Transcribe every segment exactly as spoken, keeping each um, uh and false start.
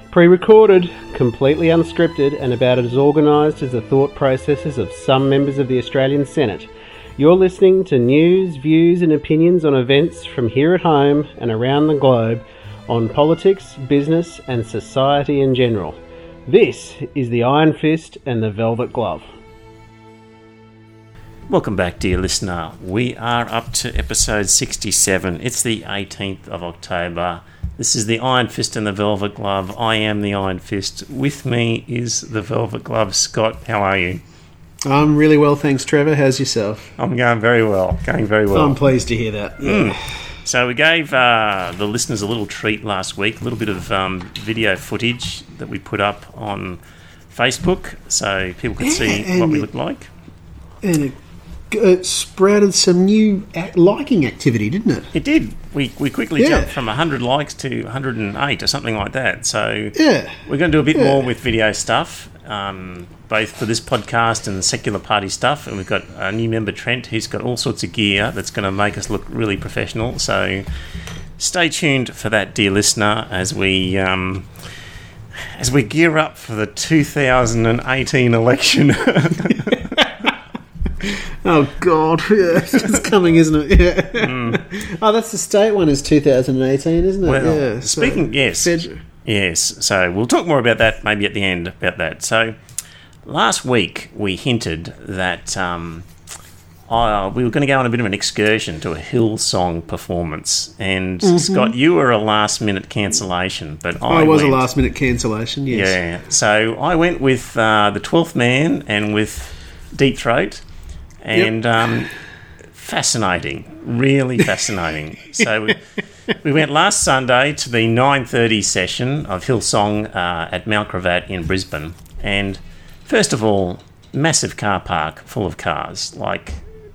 Pre-recorded, completely unscripted, and about as organised as the thought processes of some members of the Australian Senate. You're listening to news, views and opinions on events from here at home and around the globe on politics, business and society in general. This is the Iron Fist and the Velvet Glove. Welcome back, dear listener. We are up to episode sixty-seven. It's the eighteenth of October. This is the Iron Fist and the Velvet Glove. I am the Iron Fist. With me is the Velvet Glove. Scott, how are you? I'm really well, thanks, Trevor. How's yourself? I'm going very well. Going very well. I'm pleased to hear that. Yeah. Mm. So we gave uh, the listeners a little treat last week, a little bit of um, video footage that we put up on Facebook so people could see and what we it, look like. And it, it sprouted some new act- liking activity, didn't it? It did. We we quickly Yeah. jumped from one hundred likes to one hundred eight or something like that. So Yeah. we're going to do a bit Yeah. more with video stuff, um, both for this podcast and secular party stuff. And we've got a new member, Trent, who's got all sorts of gear that's going to make us look really professional. So stay tuned for that, dear listener, as we um, as we gear up for the two thousand eighteen election. Oh, God. Yeah, it's coming, isn't it? Yeah. Mm. Oh, that's the state one is two thousand eighteen, isn't it? Well, yeah. speaking, so, yes. Fed- Yes, so we'll talk more about that maybe at the end about that. So last week we hinted that um, uh, we were going to go on a bit of an excursion to a Hillsong performance. And mm-hmm. Scott, you were a last-minute cancellation, but I, I was went, a last-minute cancellation, yes. Yeah, so I went with uh, the twelfth Man and with Deep Throat. And yep. um, fascinating, really fascinating. So we, we went last Sunday to the nine thirty session of Hillsong uh, at Mount Gravatt in Brisbane. And first of all, massive car park full of cars, like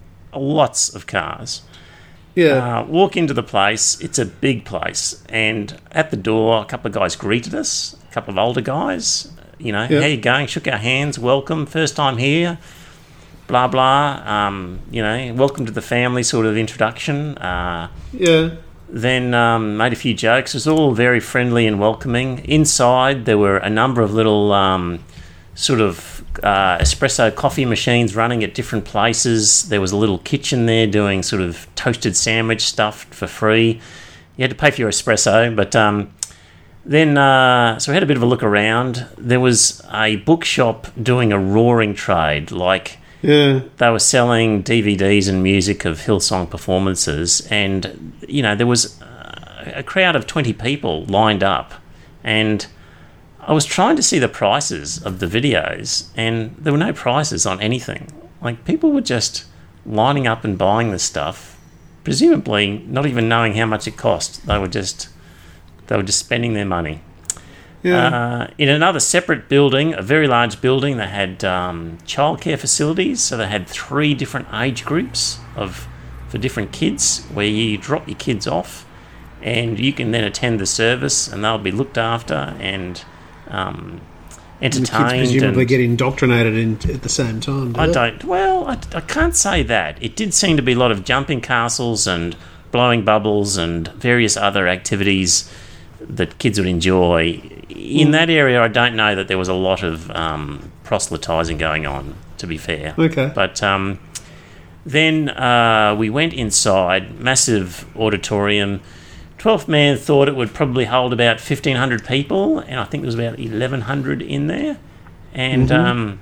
lots of cars. Yeah. Uh, walk into the place, it's a big place. And at the door, a couple of guys greeted us, a couple of older guys. You know, yep. How you going? Shook our hands, welcome, first time here. Blah, blah, um, you know, welcome to the family sort of introduction. Uh, yeah. Then um, made a few jokes. It was all very friendly and welcoming. Inside, there were a number of little um, sort of uh, espresso coffee machines running at different places. There was a little kitchen there doing sort of toasted sandwich stuff for free. You had to pay for your espresso, but um, then, uh, so we had a bit of a look around. There was a bookshop doing a roaring trade, like... Yeah. They were selling D V Ds and music of Hillsong performances, and you know there was a crowd of twenty people lined up, and I was trying to see the prices of the videos, and there were no prices on anything. Like people were just lining up and buying this stuff, presumably not even knowing how much it cost. They were just they were just spending their money. Yeah. Uh, in another separate building, a very large building, they had um, childcare facilities. So they had three different age groups of for different kids, where you drop your kids off, and you can then attend the service, and they'll be looked after and um, entertained. And the kids presumably and, get indoctrinated in, at the same time. Do I they? don't. Well, I, I can't say that. It did seem to be a lot of jumping castles and blowing bubbles and various other activities that kids would enjoy. In that area, I don't know that there was a lot of um, proselytising going on, to be fair. Okay. But um, then uh, we went inside, massive auditorium. twelfth Man thought it would probably hold about fifteen hundred people, and I think there was about eleven hundred in there. And mm-hmm. um,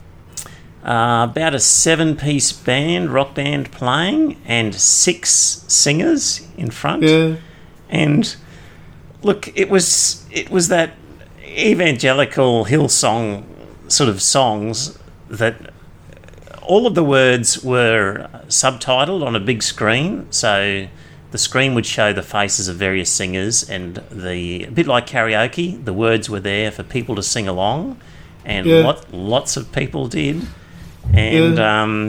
uh, about a seven-piece band, rock band playing, and six singers in front. Yeah. And... Look, it was it was that evangelical Hillsong sort of songs that all of the words were subtitled on a big screen, so the screen would show the faces of various singers, and the a bit like karaoke, the words were there for people to sing along, and yeah. lot, lots of people did. And yeah. um,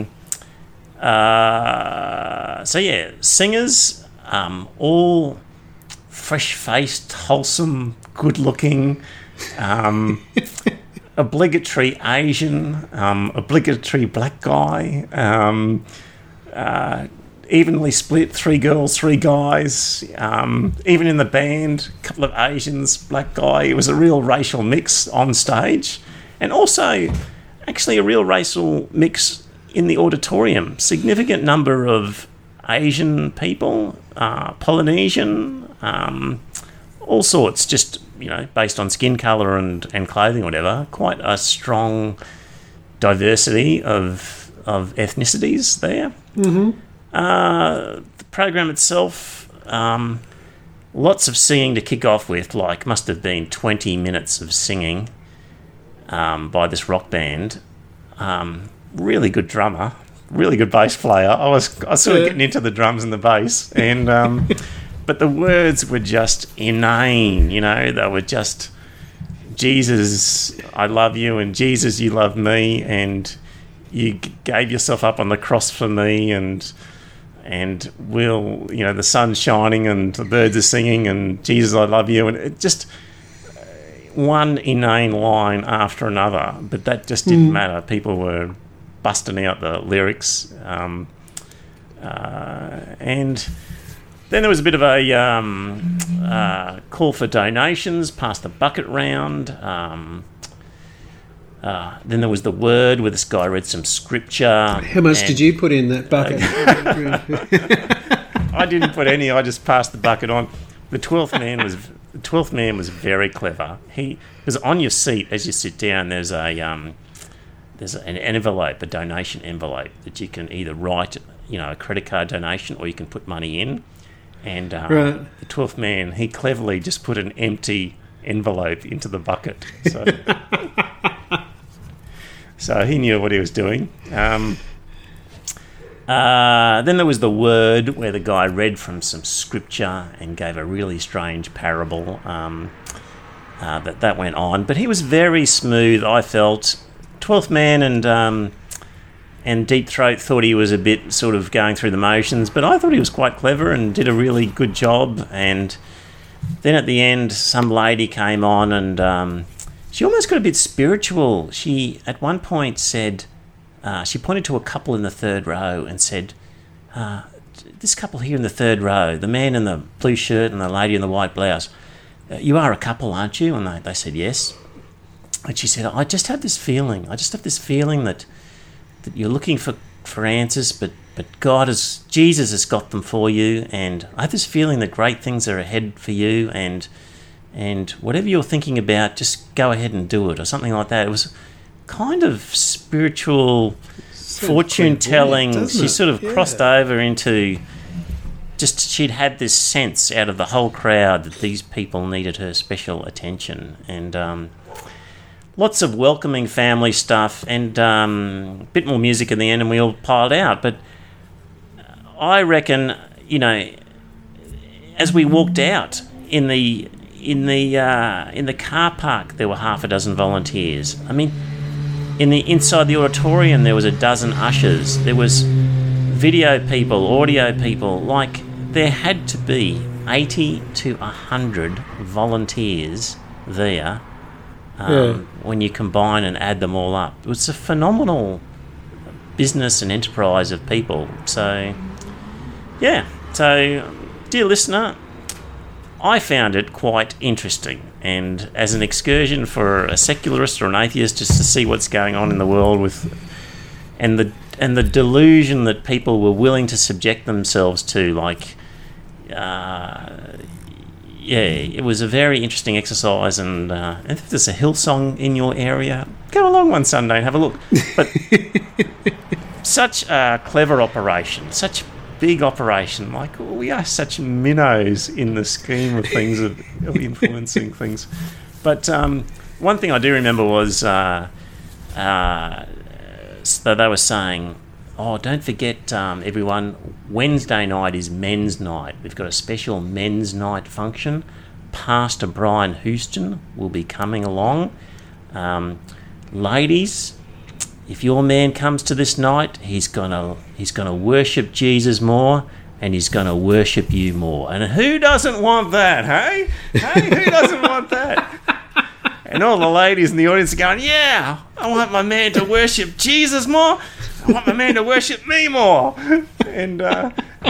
uh, so yeah, singers, um, all fresh-faced, wholesome, good-looking, um, obligatory Asian, um, obligatory black guy. Um, uh, evenly split, three girls, three guys. Um, even in the band, a couple of Asians, black guy. It was a real racial mix on stage. And also, actually a real racial mix in the auditorium. Significant number of Asian people, uh, Polynesian, um, all sorts, just, you know, based on skin colour and, and clothing or whatever. Quite a strong diversity of of ethnicities there. Mm-hmm. Uh, the program itself, um, lots of singing to kick off with, like must have been twenty minutes of singing um, by this rock band. Um, really good drummer, really good bass player. I was I was sort of getting into the drums and the bass, and um, but the words were just inane. You know, they were just Jesus, I love you, and Jesus, you love me, and you gave yourself up on the cross for me, and and we'll, you know, the sun's shining and the birds are singing, and Jesus, I love you, and it just one inane line after another, but that just didn't mm. matter. People were busting out the lyrics, um, uh, and then there was a bit of a um, uh, call for donations, past the bucket round. Um, uh, then there was the word where this guy read some scripture. How much did you put in that bucket? I didn't put any. I just passed the bucket on. The twelfth man was the twelfth man was very clever. He was on your seat as you sit down. There's a um, there's an envelope, a donation envelope that you can either write, you know, a credit card donation, or you can put money in. And um, right. the twelfth man, he cleverly just put an empty envelope into the bucket. So, so he knew what he was doing. Um, uh, then there was the word where the guy read from some scripture and gave a really strange parable um, uh, that, that went on. But he was very smooth, I felt. twelfth man and... Um, And Deep Throat thought he was a bit sort of going through the motions, but I thought he was quite clever and did a really good job. And then at the end, some lady came on, and um, she almost got a bit spiritual. She, at one point, said, uh, she pointed to a couple in the third row and said, uh, this couple here in the third row, the man in the blue shirt and the lady in the white blouse, uh, you are a couple, aren't you? And they, they said yes. And she said, I just have this feeling, I just have this feeling that that you're looking for, for answers, but, but God has, Jesus has got them for you, and I have this feeling that great things are ahead for you, and and whatever you're thinking about, just go ahead and do it, or something like that. It was kind of spiritual fortune-telling. She sort of yeah. crossed over into just, she'd had this sense out of the whole crowd that these people needed her special attention, and um lots of welcoming family stuff, and um, a bit more music in the end, and we all piled out. But I reckon, you know, as we walked out in the in the uh, in the car park, there were half a dozen volunteers. I mean, in the inside the auditorium, there was a dozen ushers. There was video people, audio people. Like, there had to be eighty to a hundred volunteers there. Um, yeah. When you combine and add them all up, it's a phenomenal business and enterprise of people. So, yeah. So, dear listener, I found it quite interesting, and as an excursion for a secularist or an atheist, just to see what's going on in the world with, and the and the delusion that people were willing to subject themselves to, like. Uh, Yeah, it was a very interesting exercise, and uh, if there's a Hillsong in your area, go along one Sunday and have a look. But such a clever operation, such big operation. Like, we are such minnows in the scheme of things, of, of influencing things. But um, one thing I do remember was uh, uh, that they were saying, oh, don't forget, um, everyone, Wednesday night is men's night. We've got a special men's night function. Pastor Brian Houston will be coming along. Um, ladies, if your man comes to this night, he's gonna he's gonna worship Jesus more, and he's gonna worship you more. And who doesn't want that, hey? Hey, who doesn't want that? And all the ladies in the audience are going, yeah, I want my man to worship Jesus more. I want my man to worship me more. And uh,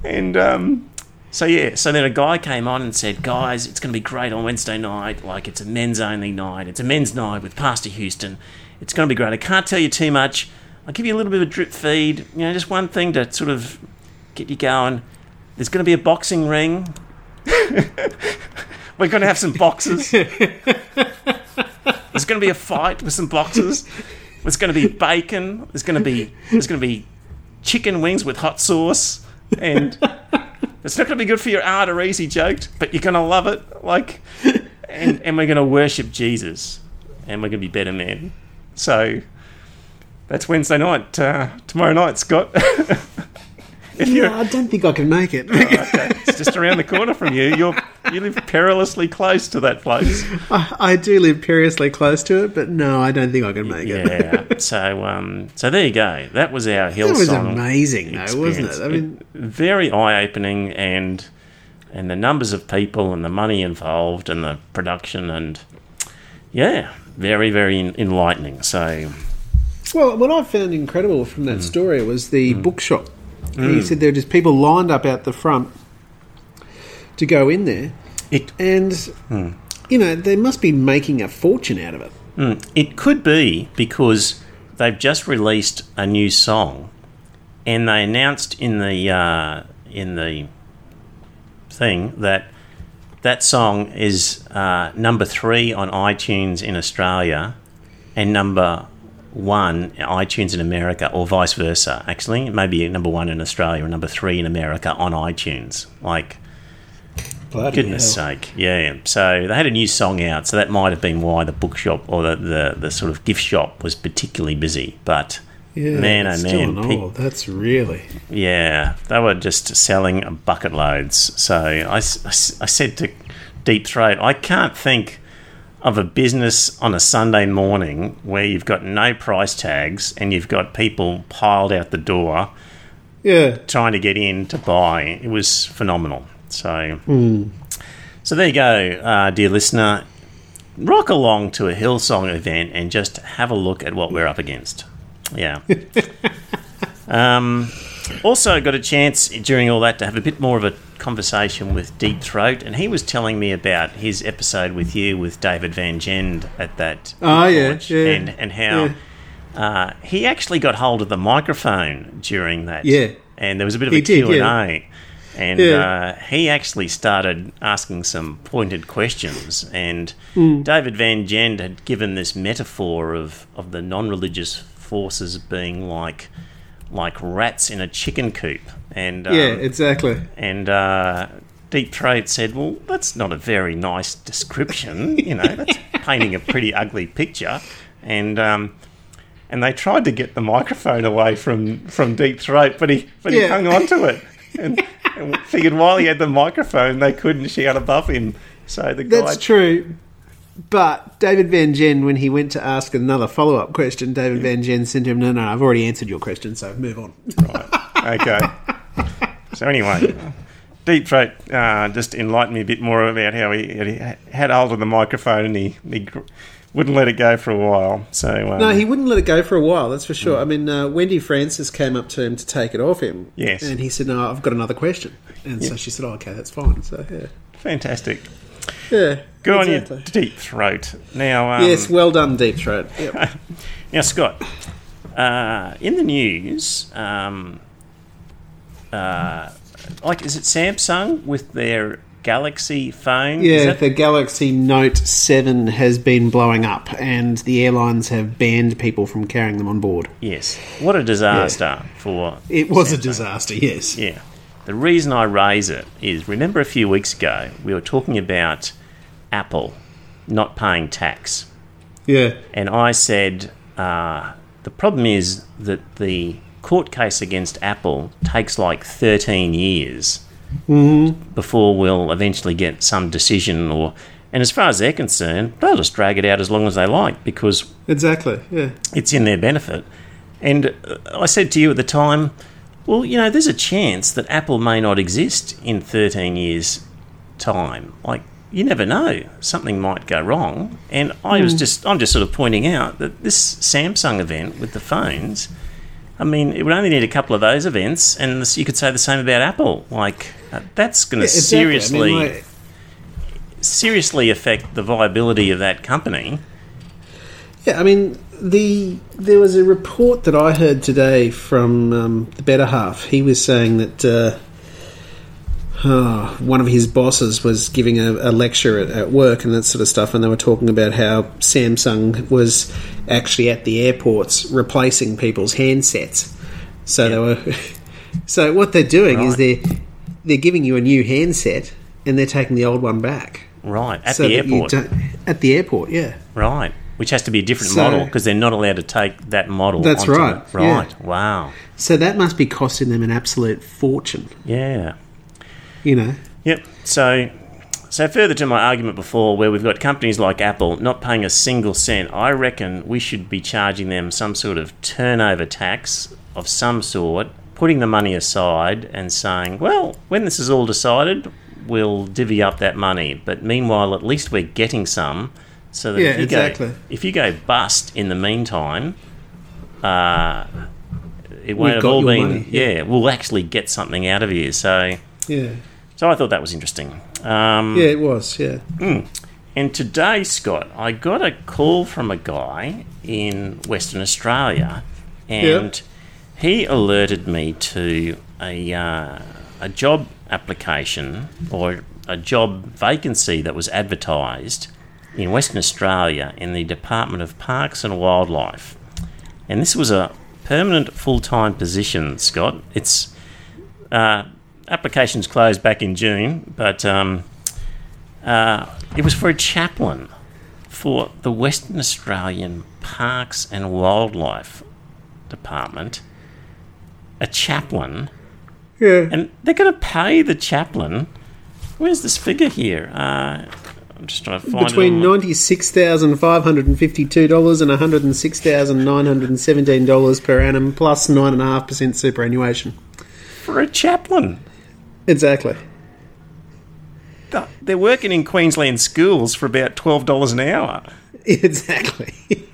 And um, so, yeah, so then a guy came on and said, guys, it's going to be great on Wednesday night. Like, it's a men's-only night. It's a men's night with Pastor Houston. It's going to be great. I can't tell you too much. I'll give you a little bit of a drip feed. You know, just one thing to sort of get you going. There's going to be a boxing ring. We're going to have some boxes. There's going to be a fight with some boxes. There's going to be bacon. There's going to be there's going to be chicken wings with hot sauce, and it's not going to be good for your arteries. He joked, but you're going to love it. Like, and and we're going to worship Jesus, and we're going to be better men. So that's Wednesday night. Uh, tomorrow night, Scott. If yeah, I don't think I can make it. Oh, okay. It's just around the corner from you. You're you live perilously close to that place. I, I do live perilously close to it, but no, I don't think I can make it. Yeah. So um, so there you go. That was our Hillsong. That was amazing, though, wasn't it? I mean, it, very eye opening, and and the numbers of people and the money involved and the production, and yeah, very very enlightening. So, well, what I found incredible from that mm. story was the mm. bookshop. Mm. He said there were just people lined up out the front to go in there. It, and, mm. you know, they must be making a fortune out of it. Mm. It could be because they've just released a new song, and they announced in the uh, in the thing that that song is uh, number three on iTunes in Australia and number one iTunes in America, or vice versa. Actually, maybe number one in Australia and number three in America on iTunes. Like, bloody goodness hell. sake, yeah. So they had a new song out, so that might have been why the bookshop or the, the, the sort of gift shop was particularly busy. But yeah, man, oh still man, an old. That's really yeah, they were just selling bucket loads. So I, I, I said to Deep Throat, I can't think of a business on a Sunday morning where you've got no price tags and you've got people piled out the door, yeah, trying to get in to buy. It was phenomenal. So, mm. so there you go, uh, dear listener. Rock along to a Hillsong event and just have a look at what we're up against. Yeah. um, also got a chance during all that to have a bit more of a conversation with Deep Throat, and he was telling me about his episode with you with David Van Gend at that oh yeah, launch, yeah and, and how yeah. uh, he actually got hold of the microphone during that, yeah, and there was a bit of he a Q and A, yeah. and yeah. uh, he actually started asking some pointed questions, and mm. David Van Gend had given this metaphor of, of the non-religious forces being like like rats in a chicken coop. And um, yeah, exactly. And uh, Deep Throat said, well, that's not a very nice description. You know, that's painting a pretty ugly picture. And um, and they tried to get the microphone away from, from Deep Throat, but he but he yeah. hung on to it. And, and figured while he had the microphone, they couldn't shout above him. So the guy... That's true. But David Van Gend, when he went to ask another follow-up question, David Van Gend said to him, no, no, I've already answered your question, so move on. Right. Okay. So anyway, Deep Throat uh, just enlightened me a bit more about how he, he had hold of the microphone and he, he wouldn't let it go for a while. So um, no, he wouldn't let it go for a while, that's for sure. I mean, uh, Wendy Francis came up to him to take it off him. Yes. And he said, no, I've got another question. And yeah. so she said, oh, okay, that's fine. So, yeah. Fantastic. Yeah. Good exactly. on you, Deep Throat. Now, um, yes, well done, Deep Throat. Yep. Now, Scott, uh, in the news, um, uh, like, is it Samsung with their Galaxy phone? Yeah, that- the Galaxy Note seven has been blowing up, and the airlines have banned people from carrying them on board. Yes. What a disaster yeah. for It was Samsung. a disaster, yes. Yeah. The reason I raise it is, remember a few weeks ago, we were talking about Apple not paying tax. Yeah. And I said, uh, the problem is that the court case against Apple takes like thirteen years mm-hmm. before we'll eventually get some decision. Or, and as far as they're concerned, they'll just drag it out as long as they like because exactly, yeah, it's in their benefit. And I said to you at the time, well, you know, there's a chance that Apple may not exist in thirteen years' time. Like, you never know. Something might go wrong. And I was mm. just, I'm just sort of pointing out that this Samsung event with the phones I mean, it would only need a couple of those events, and this, you could say the same about Apple. Like, uh, that's going to Yeah, exactly. seriously, I mean, like- seriously affect the viability of that company. Yeah, I mean, the there was a report that I heard today from um, the Better Half. He was saying that uh, oh, one of his bosses was giving a, a lecture at, at work and that sort of stuff, and they were talking about how Samsung was actually at the airports replacing people's handsets. So they were. So what they're doing Right. is they're they're giving you a new handset and they're taking the old one back. Right, at So the that you airport. don't- At the airport, yeah. Right, which has to be a different So- model because they're not allowed to take that model. That's onto right, the- right, wow. So that must be costing them an absolute fortune, Yeah. you know. Yep. So, so further to my argument before, where we've got companies like Apple not paying a single cent, I reckon we should be charging them some sort of turnover tax of some sort, putting the money aside and saying, well, when this is all decided, we'll divvy up that money. But meanwhile, at least we're getting some, so that Yeah, if you exactly. go if you go bust in the meantime, uh, it won't We've have got all your been. money, Yeah. yeah. we'll actually get something out of you. So. Yeah, So I thought that was interesting. Um, yeah, it was. Yeah, And today, Scott, I got a call from a guy in Western Australia, and he alerted me to a uh, a job application or a job vacancy that was advertised in Western Australia in the Department of Parks and Wildlife. And this was a permanent full-time position, Scott. It's uh, applications closed back in June, but um, uh, it was for a chaplain for the Western Australian Parks and Wildlife Department. A chaplain, yeah. and they're going to pay the chaplain. Where's this figure here? Uh, I'm just trying to find Between it. on- ninety six thousand five hundred and fifty two dollars and one hundred and six thousand nine hundred and seventeen dollars per annum, plus nine and a half percent superannuation. for a chaplain. Exactly. Th- They're working in Queensland schools for about twelve dollars an hour. Exactly.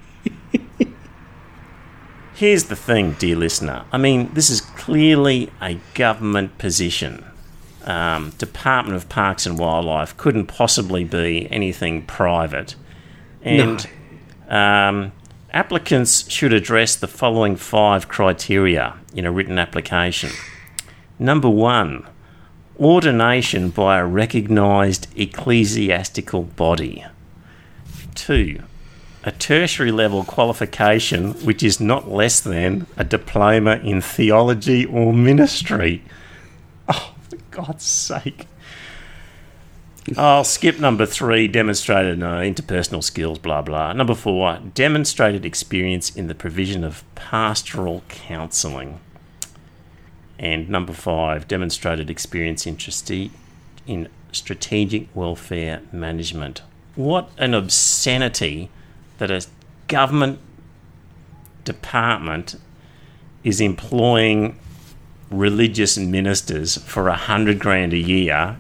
Here's the thing, dear listener. I mean, this is clearly a government position. Um, Department of Parks and Wildlife couldn't possibly be anything private. And um, applicants should address the following five criteria in a written application. Number one, ordination by a recognised ecclesiastical body. Two, a tertiary level qualification which is not less than a diploma in theology or ministry. Oh, for God's sake. I'll skip number three, demonstrated no, interpersonal skills, blah, blah. Number four, demonstrated experience in the provision of pastoral counselling. And number five, demonstrated experience in, trustee, in strategic welfare management. What an obscenity that a government department is employing religious ministers for a hundred grand a year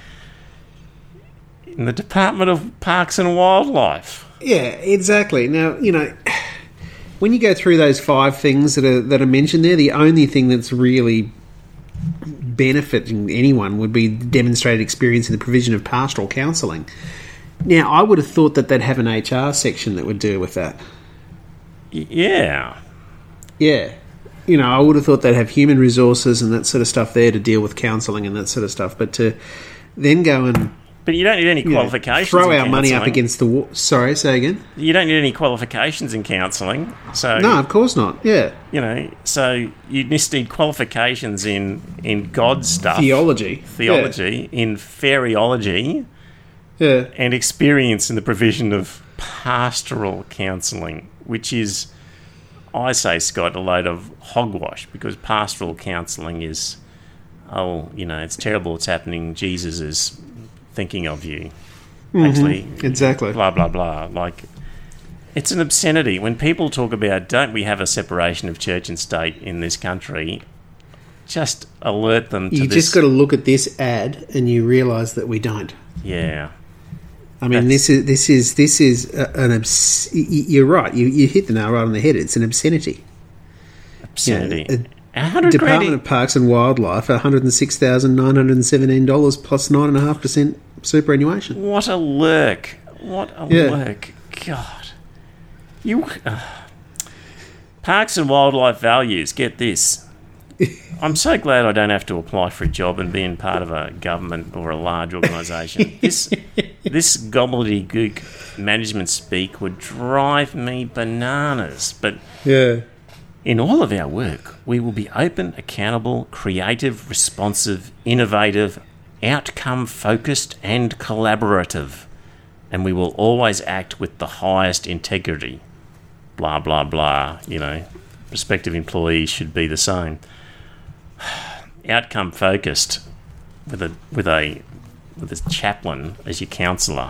in the Department of Parks and Wildlife. Yeah, exactly. Now, you know, when you go through those five things that are that are mentioned there, the only thing that's really benefiting anyone would be demonstrated experience in the provision of pastoral counselling. Now, I would have thought that they'd have an H R section that would deal with that. Y- yeah. Yeah. You know, I would have thought they'd have human resources and that sort of stuff there to deal with counselling and that sort of stuff. But to then go and But you don't need any you know, qualifications. throw in our money up counselling. against the wall. Sorry, say again? You don't need any qualifications in counselling. So No, of course not. Yeah. you know, so you just need qualifications in in God stuff, Theology. theology, in fairyology, Yeah. and experience in the provision of pastoral counselling, which is, I say, Scott, a load of hogwash, because pastoral counselling is, oh, you know, it's terrible what's happening. Jesus is thinking of you. Actually, Exactly. blah, blah, blah. Like, it's an obscenity. When people talk about, don't we have a separation of church and state in this country, just alert them to You this. just got to look at this ad and you realise that we don't. Yeah. I mean, That's- this is this is this is a- an obs- y- y- You're right. You you hit the nail right on the head. It's an obscenity. Obscenity. You know, one hundred Department grand. of Parks and Wildlife, one hundred six thousand nine hundred seventeen dollars plus nine point five percent superannuation. What a lurk. What a Yeah. lurk. God. You. Uh, Parks and Wildlife Values, get this. I'm so glad I don't have to apply for a job and being part of a government or a large organisation. This this gobbledygook management speak would drive me bananas. But Yeah. in all of our work, we will be open, accountable, creative, responsive, innovative, outcome-focused and collaborative. And we will always act with the highest integrity. Blah, blah, blah. You know, prospective employees should be the same. Outcome-focused with a with a with a chaplain as your counsellor.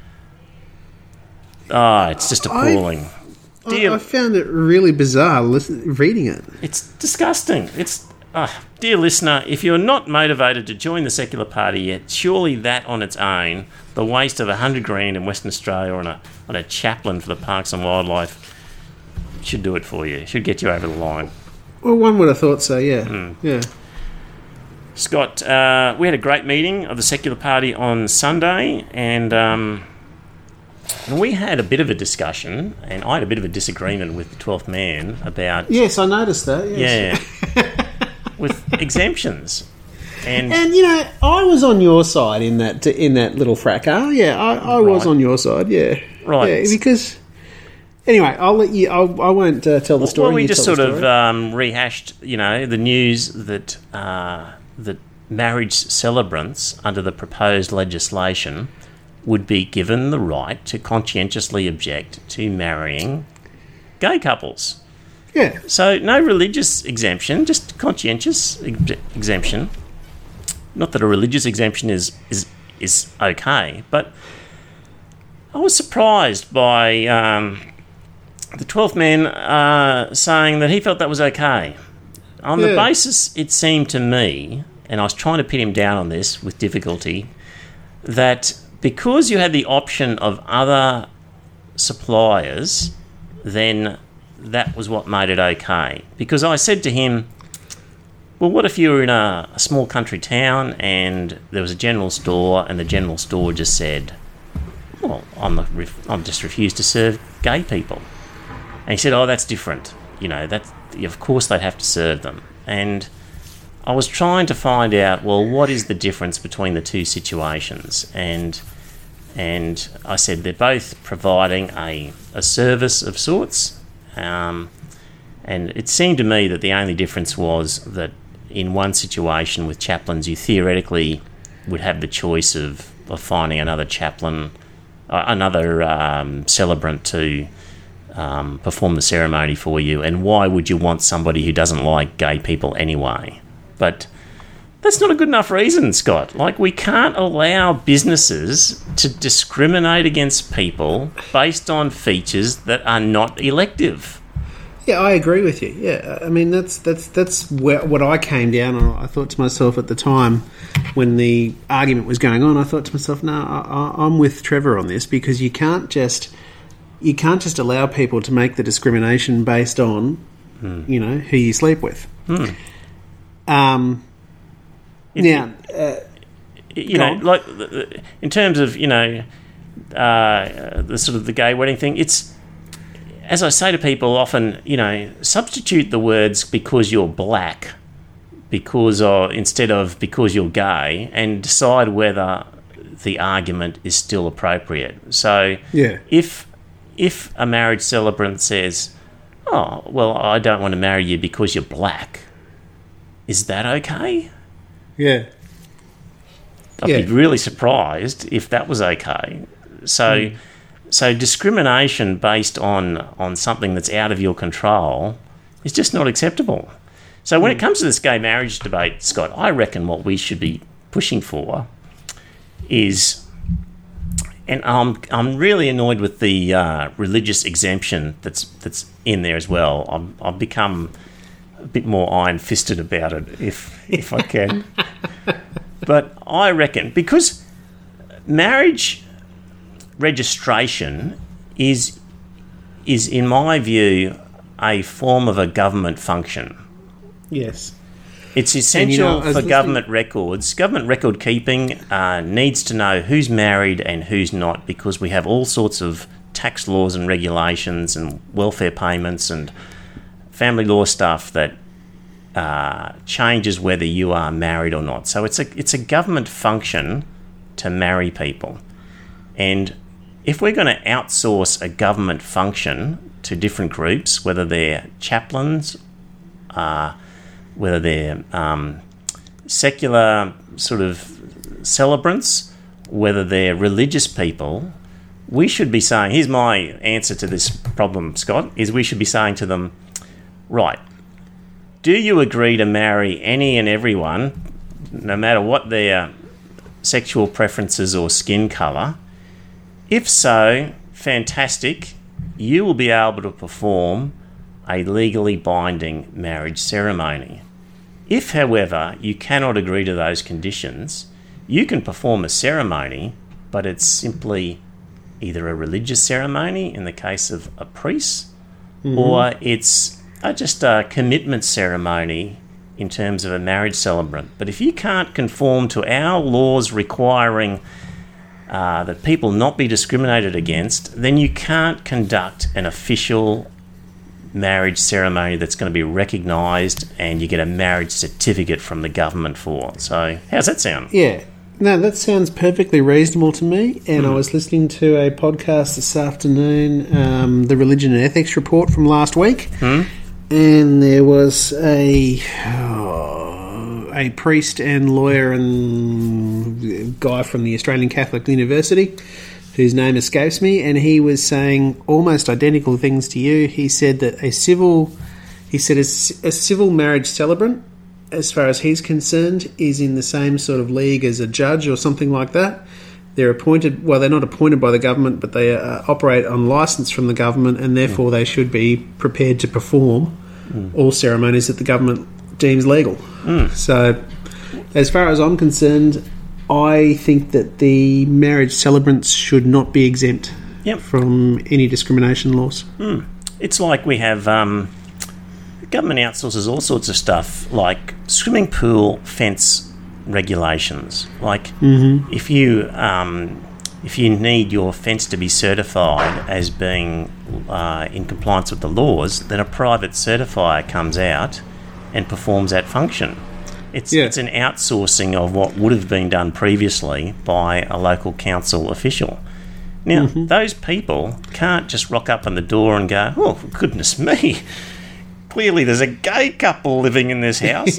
Ah, oh, it's just appalling. I, Dear, I found it really bizarre listen, reading it. it's disgusting. It's uh, dear listener, if you're not motivated to join the secular party yet, surely that on its own, the waste of a hundred grand in Western Australia on a on a chaplain for the Parks and Wildlife, should do it for you. Should get you over the line. Well, one would have thought so, yeah. Mm. Yeah. Scott, uh, we had a great meeting of the secular party on Sunday, and um, and we had a bit of a discussion, and I had a bit of a disagreement with the twelfth man about Yes, I noticed that, yes. yeah with exemptions. And, And, you know, I was on your side in that in that little fracas. Yeah, I, I was Right. on your side, yeah. Right. Yeah, because... Anyway, I'll let you... I'll, I won't uh, tell the story. well, we you just tell sort the of story. um, rehashed, you know, the news that uh, that marriage celebrants under the proposed legislation would be given the right to conscientiously object to marrying gay couples. Yeah. So no religious exemption, just conscientious ex- exemption. Not that a religious exemption is is is okay, but I was surprised by um, the twelfth man uh, saying that he felt that was okay. On the Yeah. basis, it seemed to me, and I was trying to pin him down on this with difficulty, that because you had the option of other suppliers, then that was what made it okay. Because I said to him, well, what if you were in a, a small country town and there was a general store and the general store just said, well, I'm, a ref- I'm just refused to serve gay people. And he said, oh, that's different. You know, that's, of course they'd have to serve them. And I was trying to find out, well, what is the difference between the two situations? And and I said they're both providing a, a service of sorts. Um, and it seemed to me that the only difference was that in one situation with chaplains, you theoretically would have the choice of, of finding another chaplain, uh, another um, celebrant to um, perform the ceremony for you. And why would you want somebody who doesn't like gay people anyway? But that's not a good enough reason, Scott. Like, we can't allow businesses to discriminate against people based on features that are not elective. Yeah, I agree with you. Yeah, I mean that's that's that's where, what I came down on. I thought to myself at the time when the argument was going on, I thought to myself, no, I, I'm with Trevor on this, because you can't just you can't just allow people to make the discrimination based on Hmm. you know who you sleep with. Hmm. Um, It- now, uh, you Go know, on. like the- the- in terms of you know uh, the sort of the gay wedding thing, it's, as I say to people often, you know, substitute the words because you're black, because or instead of because you're gay, and decide whether the argument is still appropriate. So yeah, if if a marriage celebrant says, "Oh, well, I don't want to marry you because you're black," is that okay? yeah, I'd Yeah. be really surprised if that was okay. So, Mm. so discrimination based on on something that's out of your control is just not acceptable. So, when it comes to this gay marriage debate, Scott, I reckon what we should be pushing for is, and I'm I'm really annoyed with the uh, religious exemption that's that's in there as well. I'm, I've become a bit more iron-fisted about it, if if I can. But I reckon, because marriage registration is is in my view a form of a government function. Yes. It's essential you know, for listening- government records. Government record keeping uh, needs to know who's married and who's not, because we have all sorts of tax laws and regulations and welfare payments and family law stuff that uh, changes whether you are married or not. So it's a it's a government function to marry people. And if we're going to outsource a government function to different groups, whether they're chaplains, uh, whether they're um, secular sort of celebrants, whether they're religious people, we should be saying, here's my answer to this problem, Scott, is we should be saying to them, right, do you agree to marry any and everyone, no matter what their sexual preferences or skin colour? If so, fantastic, you will be able to perform a legally binding marriage ceremony. If, however, you cannot agree to those conditions, you can perform a ceremony, but it's simply either a religious ceremony in the case of a priest, mm-hmm. or it's uh, just a commitment ceremony in terms of a marriage celebrant. But if you can't conform to our laws requiring uh, that people not be discriminated against, then you can't conduct an official marriage ceremony that's going to be recognised and you get a marriage certificate from the government for. So how's that sound? Yeah. No, that sounds perfectly reasonable to me. And mm. I was listening to a podcast this afternoon, um, the Religion and Ethics Report from last week, mm. and there was a oh, a priest and lawyer and guy from the Australian Catholic University, whose name escapes me, and he was saying almost identical things to you. He said that a civil, he said a, a civil marriage celebrant, as far as he's concerned, is in the same sort of league as a judge or something like that. They're appointed, well, they're not appointed by the government, but they uh, operate on licence from the government, and therefore mm. they should be prepared to perform mm. all ceremonies that the government deems legal. Mm. So, as far as I'm concerned, I think that the marriage celebrants should not be exempt yep. from any discrimination laws. Mm. It's like we have... Um government outsources all sorts of stuff, like swimming pool fence regulations. Like mm-hmm. if you um, if you need your fence to be certified as being uh, in compliance with the laws, then a private certifier comes out and performs that function. It's yeah. it's an outsourcing of what would have been done previously by a local council official. Now, mm-hmm. those people can't just rock up on the door and go, "Oh, goodness me, clearly there's a gay couple living in this house.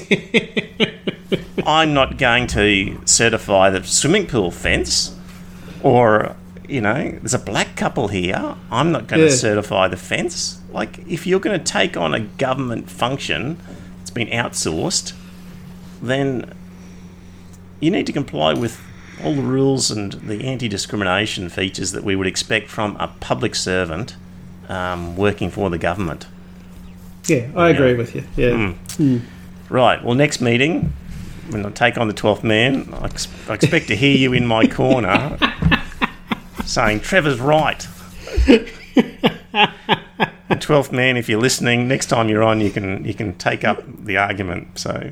I'm not going to certify the swimming pool fence," or, you know, there's a black couple here, I'm not going yeah. to certify the fence. Like, if you're going to take on a government function that's been outsourced, then you need to comply with all the rules and the anti-discrimination features that we would expect from a public servant um, working for the government. Yeah, I agree yeah. with you. Yeah. Mm. Mm. Right. Well, next meeting, when I take on the twelfth man, I, ex- I expect to hear you in my corner saying, "Trevor's right." The twelfth man, if you're listening, next time you're on, you can you can take up the argument. So,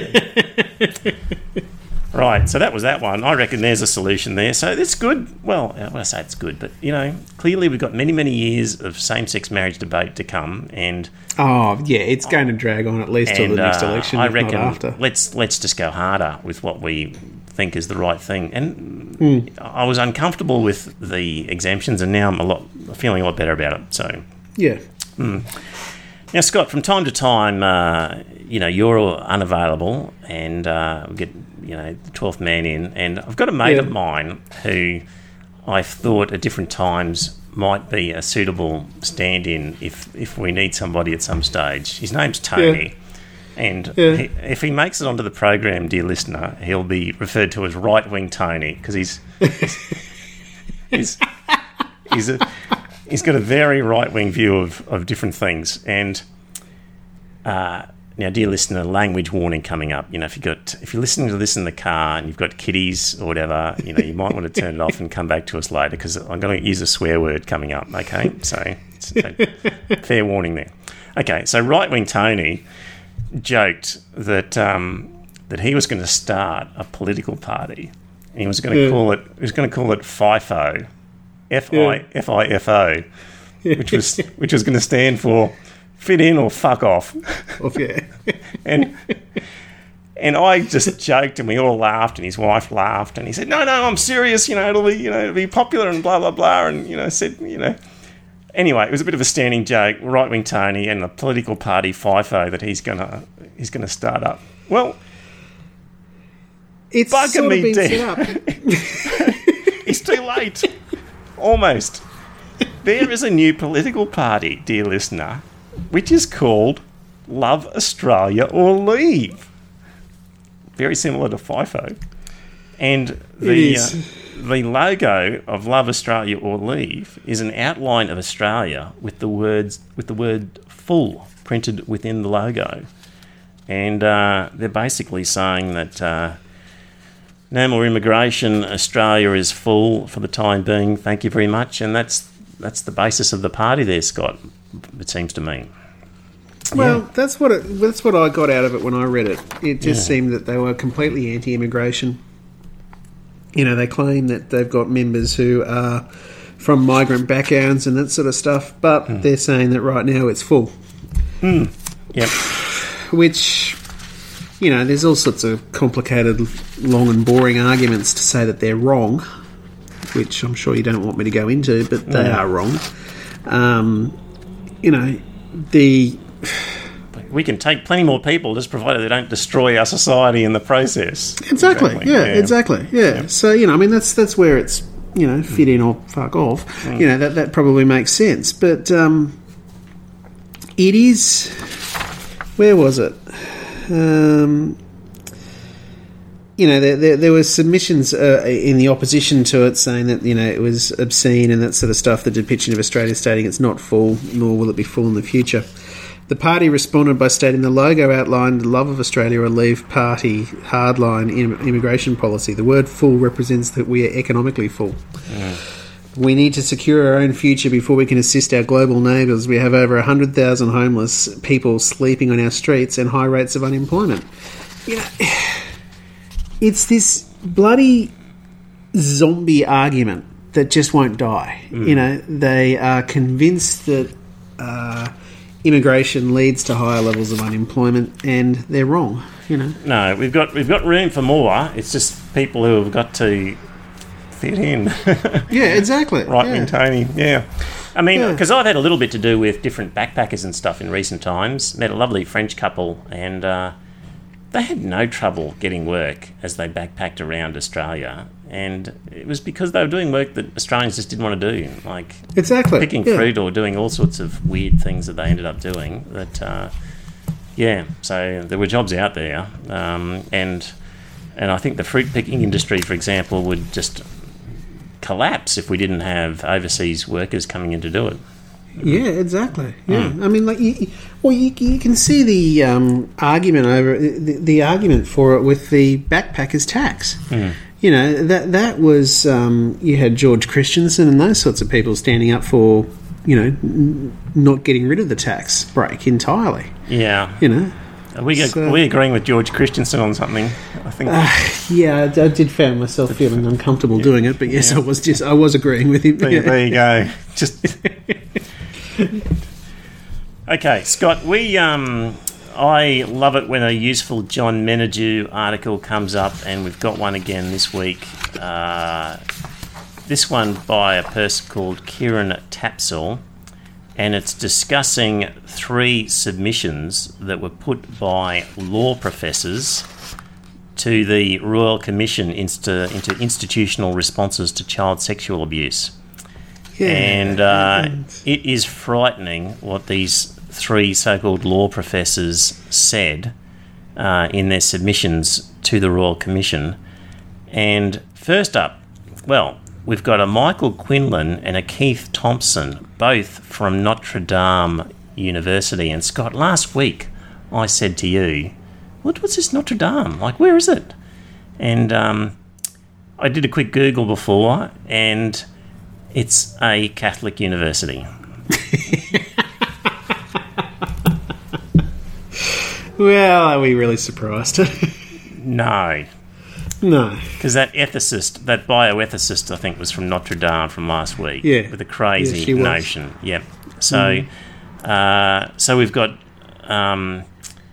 right. So that was that one. I reckon there's a solution there. So it's good. Well, I want to say it's good, but you know, clearly we've got many many years of same-sex marriage debate to come, and oh yeah, it's going to drag on at least till the next uh, election. I if reckon not after. let's let's just go harder with what we think is the right thing. And mm. I was uncomfortable with the exemptions, and now I'm a lot feeling a lot better about it. So. Yeah. Mm. Now, Scott, from time to time, uh, you know, you're unavailable, and uh, we get, you know, the twelfth man in, and I've got a mate yeah. of mine who I've thought at different times might be a suitable stand-in if if we need somebody at some stage. His name's Tony, yeah. and yeah. he, if he makes it onto the program, dear listener, he'll be referred to as Right-Wing Tony, because he's he's he's a He's got a very right-wing view of, of different things. And uh, now, dear listener, language warning coming up. You know, if you got if you're listening to this in the car and you've got kiddies or whatever, you know, you might want to turn it off and come back to us later, because I'm going to use a swear word coming up. Okay, so, so fair warning there. Okay, so Right Wing Tony joked that um, that he was going to start a political party. And he was going to Yeah. call it. He was going to call it FIFO, F I F I F O, which was which was going to stand for fit in or fuck off. Oh, yeah. And and I just joked, and we all laughed, and his wife laughed, and he said, "No, no, I'm serious. You know, it'll be you know it'll be popular and blah blah blah." And you know, said you know. Anyway, it was a bit of a standing joke. Right Wing Tony and the political party FIFO that he's gonna he's gonna start up. Well, It's Bugger sort me of been dead. set up. it's too late. Almost. There is a new political party, dear listener, which is called Love Australia or Leave. Very similar to FIFO. And the, uh, the logo of Love Australia or Leave is an outline of Australia with the words with the word full printed within the logo. And uh, they're basically saying that uh, no more immigration, Australia is full for the time being, thank you very much. And that's that's the basis of the party there, Scott, it seems to me. Well, Yeah. that's what it, that's what I got out of it when I read it. It just Yeah. seemed that they were completely anti-immigration. You know, they claim that they've got members who are from migrant backgrounds and that sort of stuff, but Hmm. they're saying that right now it's full. Yep. Which, you know, there's all sorts of complicated, long and boring arguments to say that they're wrong, which I'm sure you don't want me to go into, but they Yeah. are wrong. Um, you know, the... We can take plenty more people, just provided they don't destroy our society in the process. Exactly. Yeah, exactly. Yeah. Yeah. So, you know, I mean, that's that's where it's, you know, fit in or fuck off. Mm. You know, that, that probably makes sense. But um, it is... Where was it? Um, you know, there, there, there were submissions uh, in the opposition to it saying that, you know, it was obscene and that sort of stuff, the depiction of Australia stating it's not full, nor will it be full in the future. The party responded by stating the logo outlined love of Australia or leave party hardline im- immigration policy. The word full represents that we are economically full. We need to secure our own future before we can assist our global neighbours. We have over one hundred thousand homeless people sleeping on our streets and high rates of unemployment. You know, it's this bloody zombie argument that just won't die. Mm. You know, they are convinced that uh, immigration leads to higher levels of unemployment, and they're wrong. You know, No, we've got we've got room for more. It's just people who have got to fit in. yeah, exactly. Right yeah. wing Tony, yeah. I mean, Yeah. because I've had a little bit to do with different backpackers and stuff in recent times. Met a lovely French couple, and uh, they had no trouble getting work as they backpacked around Australia. And it was because they were doing work that Australians just didn't want to do, like Exactly. picking yeah. fruit or doing all sorts of weird things that they ended up doing. That, uh, yeah, so there were jobs out there, um, and and I think the fruit picking industry, for example, would just collapse if we didn't have overseas workers coming in to do it. Yeah, exactly. Yeah, Hmm. I mean, like, you, you- well, you, you can see the um, argument over the, the argument for it with the backpackers tax. Hmm. You know, that that was um, you had George Christensen and those sorts of people standing up for, you know, n- not getting rid of the tax break entirely. Yeah. You know, Are we, So- are we agreeing with George Christensen on something? I think. yeah, I, I did find myself feeling uncomfortable doing it, but yes, Yeah. I was just I was agreeing with him. there, there you go. Just. Okay, Scott. We um, I love it when a useful John Menadue article comes up, and we've got one again this week. Uh, this one by a person called Kieran Tapsell, and it's discussing three submissions that were put by law professors to the Royal Commission insta- into institutional responses to child sexual abuse. Yeah, And uh, it is frightening what these three so-called law professors said uh, in their submissions to the Royal Commission. And first up, well, we've got a Michael Quinlan and a Keith Thompson, both from Notre Dame University. And Scott, last week I said to you, what was this Notre Dame? Like, where is it? And um, I did a quick Google before, and it's a Catholic university. Well, are we really surprised? No. No. Because that ethicist, that bioethicist, I think, was from Notre Dame from last week. Yeah. With a crazy Yeah, she was. notion. Yep. So, Mm. uh, so we've got... Um,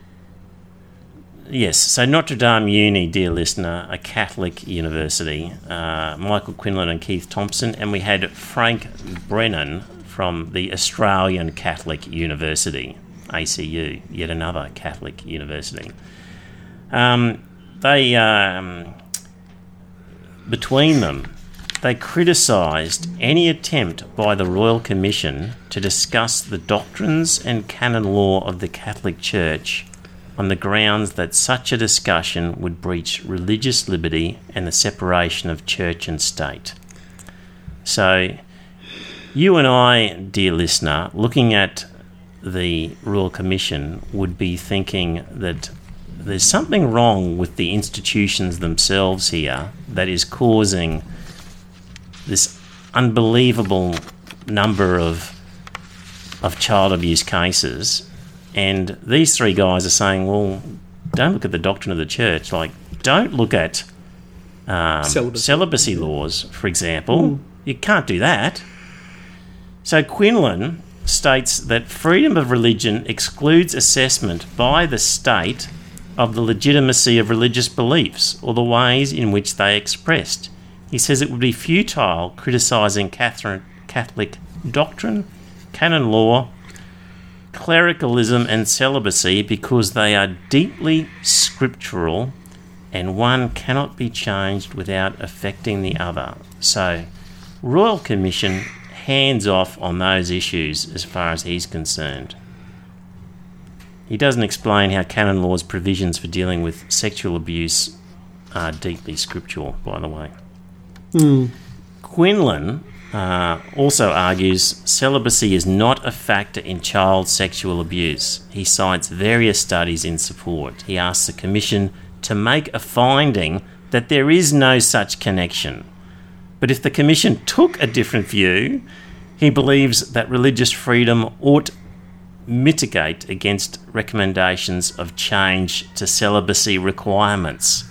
yes, so Notre Dame Uni, dear listener, a Catholic university, uh, Michael Quinlan and Keith Thompson, and we had Frank Brennan from the Australian Catholic University, A C U, yet another Catholic university. Um, they, um, between them, they criticised any attempt by the Royal Commission to discuss the doctrines and canon law of the Catholic Church on the grounds that such a discussion would breach religious liberty and the separation of church and state. So, you and I, dear listener, looking at the Royal Commission, would be thinking that there's something wrong with the institutions themselves here that is causing this unbelievable number of of child abuse cases. And these three guys are saying, well, don't look at the doctrine of the church. Like, don't look at um, celibacy. celibacy laws, for example. Mm. You can't do that. So Quinlan states that freedom of religion excludes assessment by the state of the legitimacy of religious beliefs or the ways in which they are expressed. He says it would be futile criticising Catholic doctrine, canon law, clericalism and celibacy because they are deeply scriptural and one cannot be changed without affecting the other. So, Royal Commission, hands off on those issues as far as he's concerned. He doesn't explain how canon law's provisions for dealing with sexual abuse are deeply scriptural, by the way. Mm. Quinlan uh, also argues celibacy is not a factor in child sexual abuse. He cites various studies in support. He asks the Commission to make a finding that there is no such connection. But if the Commission took a different view, he believes that religious freedom ought mitigate against recommendations of change to celibacy requirements.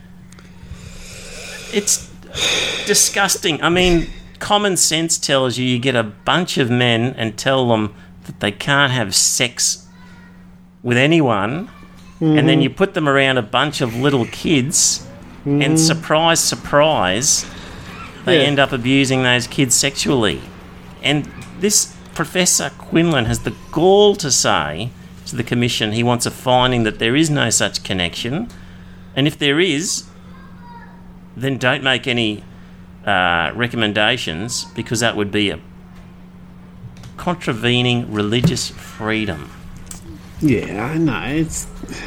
It's disgusting. I mean, common sense tells you you get a bunch of men and tell them that they can't have sex with anyone, mm-hmm. and then you put them around a bunch of little kids, mm-hmm. and surprise, surprise, they yeah. end up abusing those kids sexually. And this Professor Quinlan has the gall to say to the Commission he wants a finding that there is no such connection, and if there is, then don't make any uh, recommendations because that would be a contravening religious freedom. Yeah, I know. It's.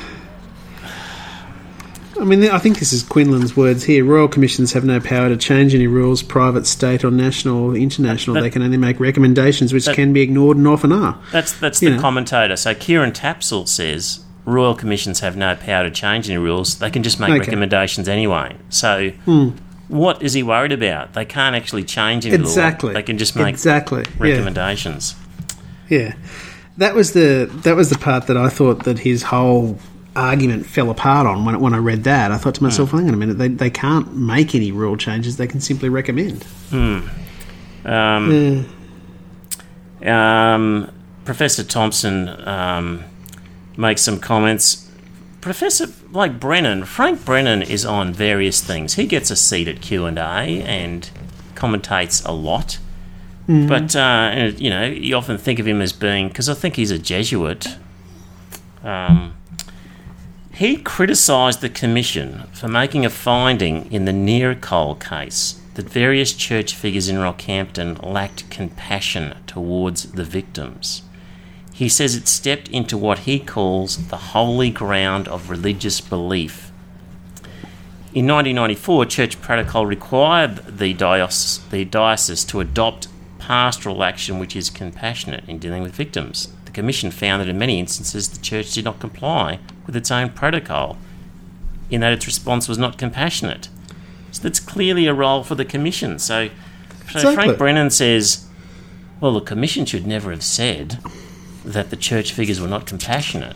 I mean, I think this is Quinlan's words here. Royal Commissions have no power to change any rules, private, state, or national or international. That, they can only make recommendations which that, can be ignored and often are. That's that's the know. commentator. So Kieran Tapsell says Royal Commissions have no power to change any rules. They can just make okay. recommendations anyway. So hmm. what is he worried about? They can't actually change any exactly. law. They can just make exactly. recommendations. Yeah. yeah. That was the that was the part that I thought that his whole argument fell apart on when when I read that. I thought to myself, mm. hang on a minute, they they can't make any rule changes, they can simply recommend. Mm. Um, yeah. um, Professor Thompson um, makes some comments. Professor, like Brennan, Frank Brennan is on various things. He gets a seat at Q and A and commentates a lot. Mm. But, uh, you know, you often think of him as being, because I think he's a Jesuit, um, he criticised the Commission for making a finding in the Nearcole case that various church figures in Rockhampton lacked compassion towards the victims. He says it stepped into what he calls the holy ground of religious belief. In nineteen ninety-four, Church Protocol required the diocese, the diocese to adopt pastoral action which is compassionate in dealing with victims. The Commission found that in many instances the Church did not comply with its own protocol, in that its response was not compassionate. So that's clearly a role for the Commission. So, so exactly. Frank Brennan says, well, the Commission should never have said that the church figures were not compassionate.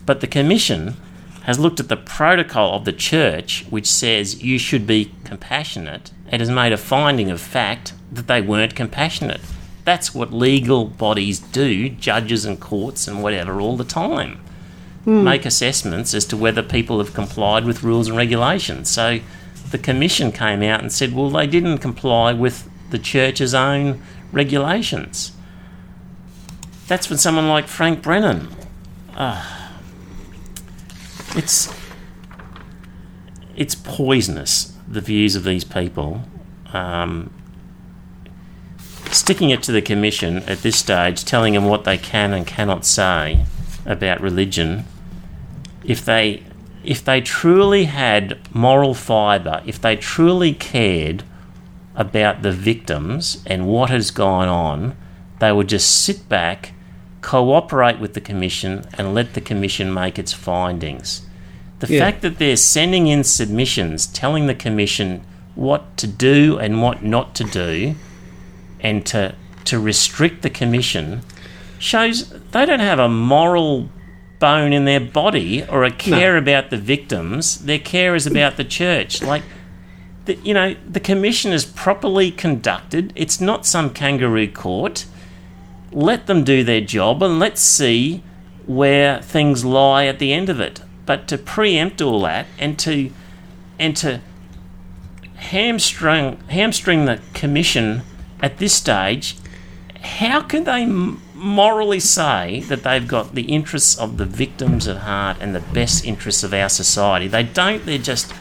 But the Commission has looked at the protocol of the church, which says you should be compassionate, and has made a finding of fact that they weren't compassionate. That's what legal bodies do, judges and courts and whatever, all the time. Mm. Make assessments as to whether people have complied with rules and regulations. So the Commission came out and said, well, they didn't comply with the church's own regulations. That's when someone like Frank Brennan... Uh, it's it's poisonous, the views of these people. Um, sticking it to the Commission at this stage, telling them what they can and cannot say about religion, if they if they truly had moral fibre, if they truly cared about the victims and what has gone on, they would just sit back, cooperate with the Commission and let the Commission make its findings. The yeah. fact that they're sending in submissions telling the Commission what to do and what not to do and to to restrict the Commission shows they don't have a moral bone in their body or a care no. about the victims. Their care is about the church. Like, the, you know, the Commission is properly conducted. It's not some kangaroo court. Let them do their job and let's see where things lie at the end of it. But to preempt all that and to and to hamstring hamstring the Commission at this stage, how can they m- morally say that they've got the interests of the victims at heart and the best interests of our society? They don't. They're just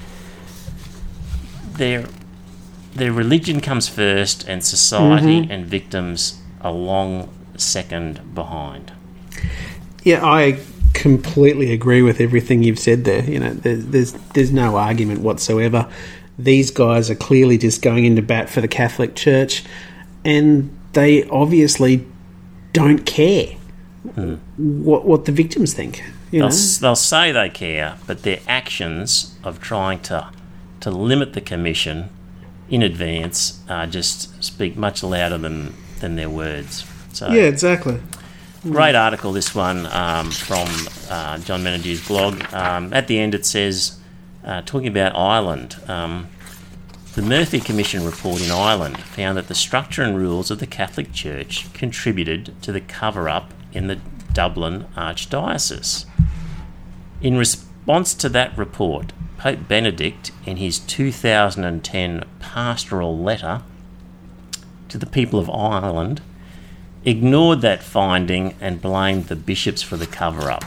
their their religion comes first, and society mm-hmm. and victims a long second behind. Yeah, I completely agree with everything you've said there. You know, there's there's, there's no argument whatsoever. These guys are clearly just going into bat for the Catholic Church, and they obviously don't care mm. what what the victims think. You they'll, know? they'll say they care, but their actions of trying to to limit the Commission in advance uh, just speak much louder than than their words. So, yeah, exactly. Great article, this one, um, from uh, John Menadew's blog. Um, at the end it says, uh, talking about Ireland, um, the Murphy Commission report in Ireland found that the structure and rules of the Catholic Church contributed to the cover-up in the Dublin Archdiocese. In response to that report, Pope Benedict, in his two thousand ten pastoral letter to the people of Ireland, ignored that finding and blamed the bishops for the cover-up.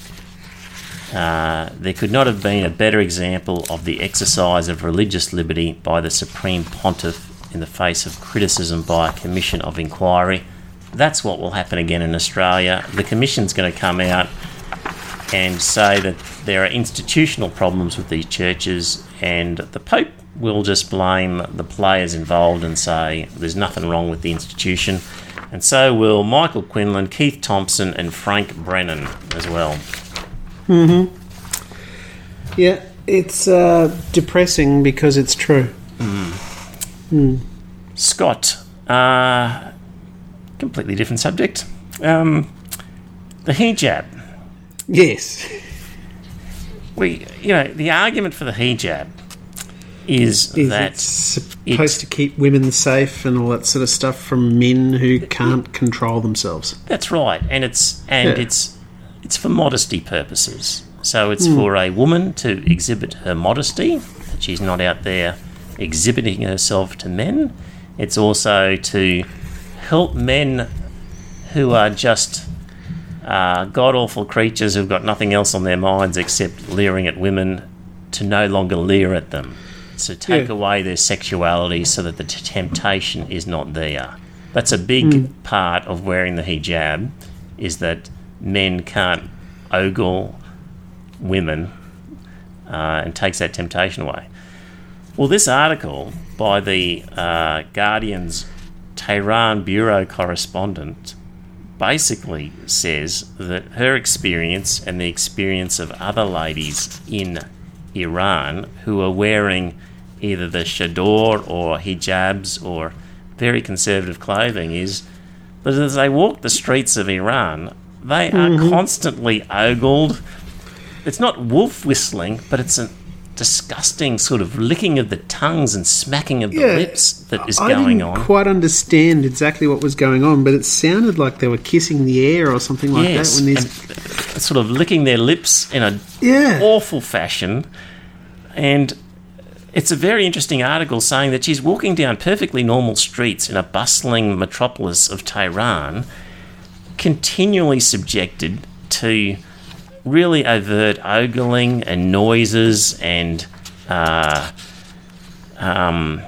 Uh, there could not have been a better example of the exercise of religious liberty by the Supreme Pontiff in the face of criticism by a commission of inquiry. That's what will happen again in Australia. The commission's going to come out and say that there are institutional problems with these churches, and the Pope will just blame the players involved and say there's nothing wrong with the institution. And so will Michael Quinlan, Keith Thompson and Frank Brennan as well. Mm-hmm. Yeah, it's uh, depressing because it's true. Mm. Mm. Scott, uh, completely different subject. Um, the hijab. Yes. We, you know, the argument for the hijab is, is that it's supposed to keep women safe and all that sort of stuff from men who can't control themselves. That's right, and it's and yeah. it's it's for modesty purposes. So it's mm. for a woman to exhibit her modesty, that she's not out there exhibiting herself to men. It's also to help men who are just uh, god-awful creatures who've got nothing else on their minds except leering at women to no longer leer at them. So take yeah. away their sexuality so that the t- temptation is not there. That's a big mm. part of wearing the hijab, is that men can't ogle women uh, and takes that temptation away. Well, this article by the uh, Guardian's Tehran bureau correspondent basically says that her experience and the experience of other ladies in Iran who are wearing either the chador or hijabs or very conservative clothing is that as they walk the streets of Iran, They are mm-hmm. constantly ogled. It's not wolf whistling, but it's a disgusting sort of licking of the tongues and smacking of the yeah, lips that is I going didn't on. quite understand exactly what was going on, but it sounded like they were kissing the air or something like yes, that. When and sort of licking their lips in a yeah. awful fashion. And it's a very interesting article saying that she's walking down perfectly normal streets in a bustling metropolis of Tehran, continually subjected to really overt ogling and noises and uh, um,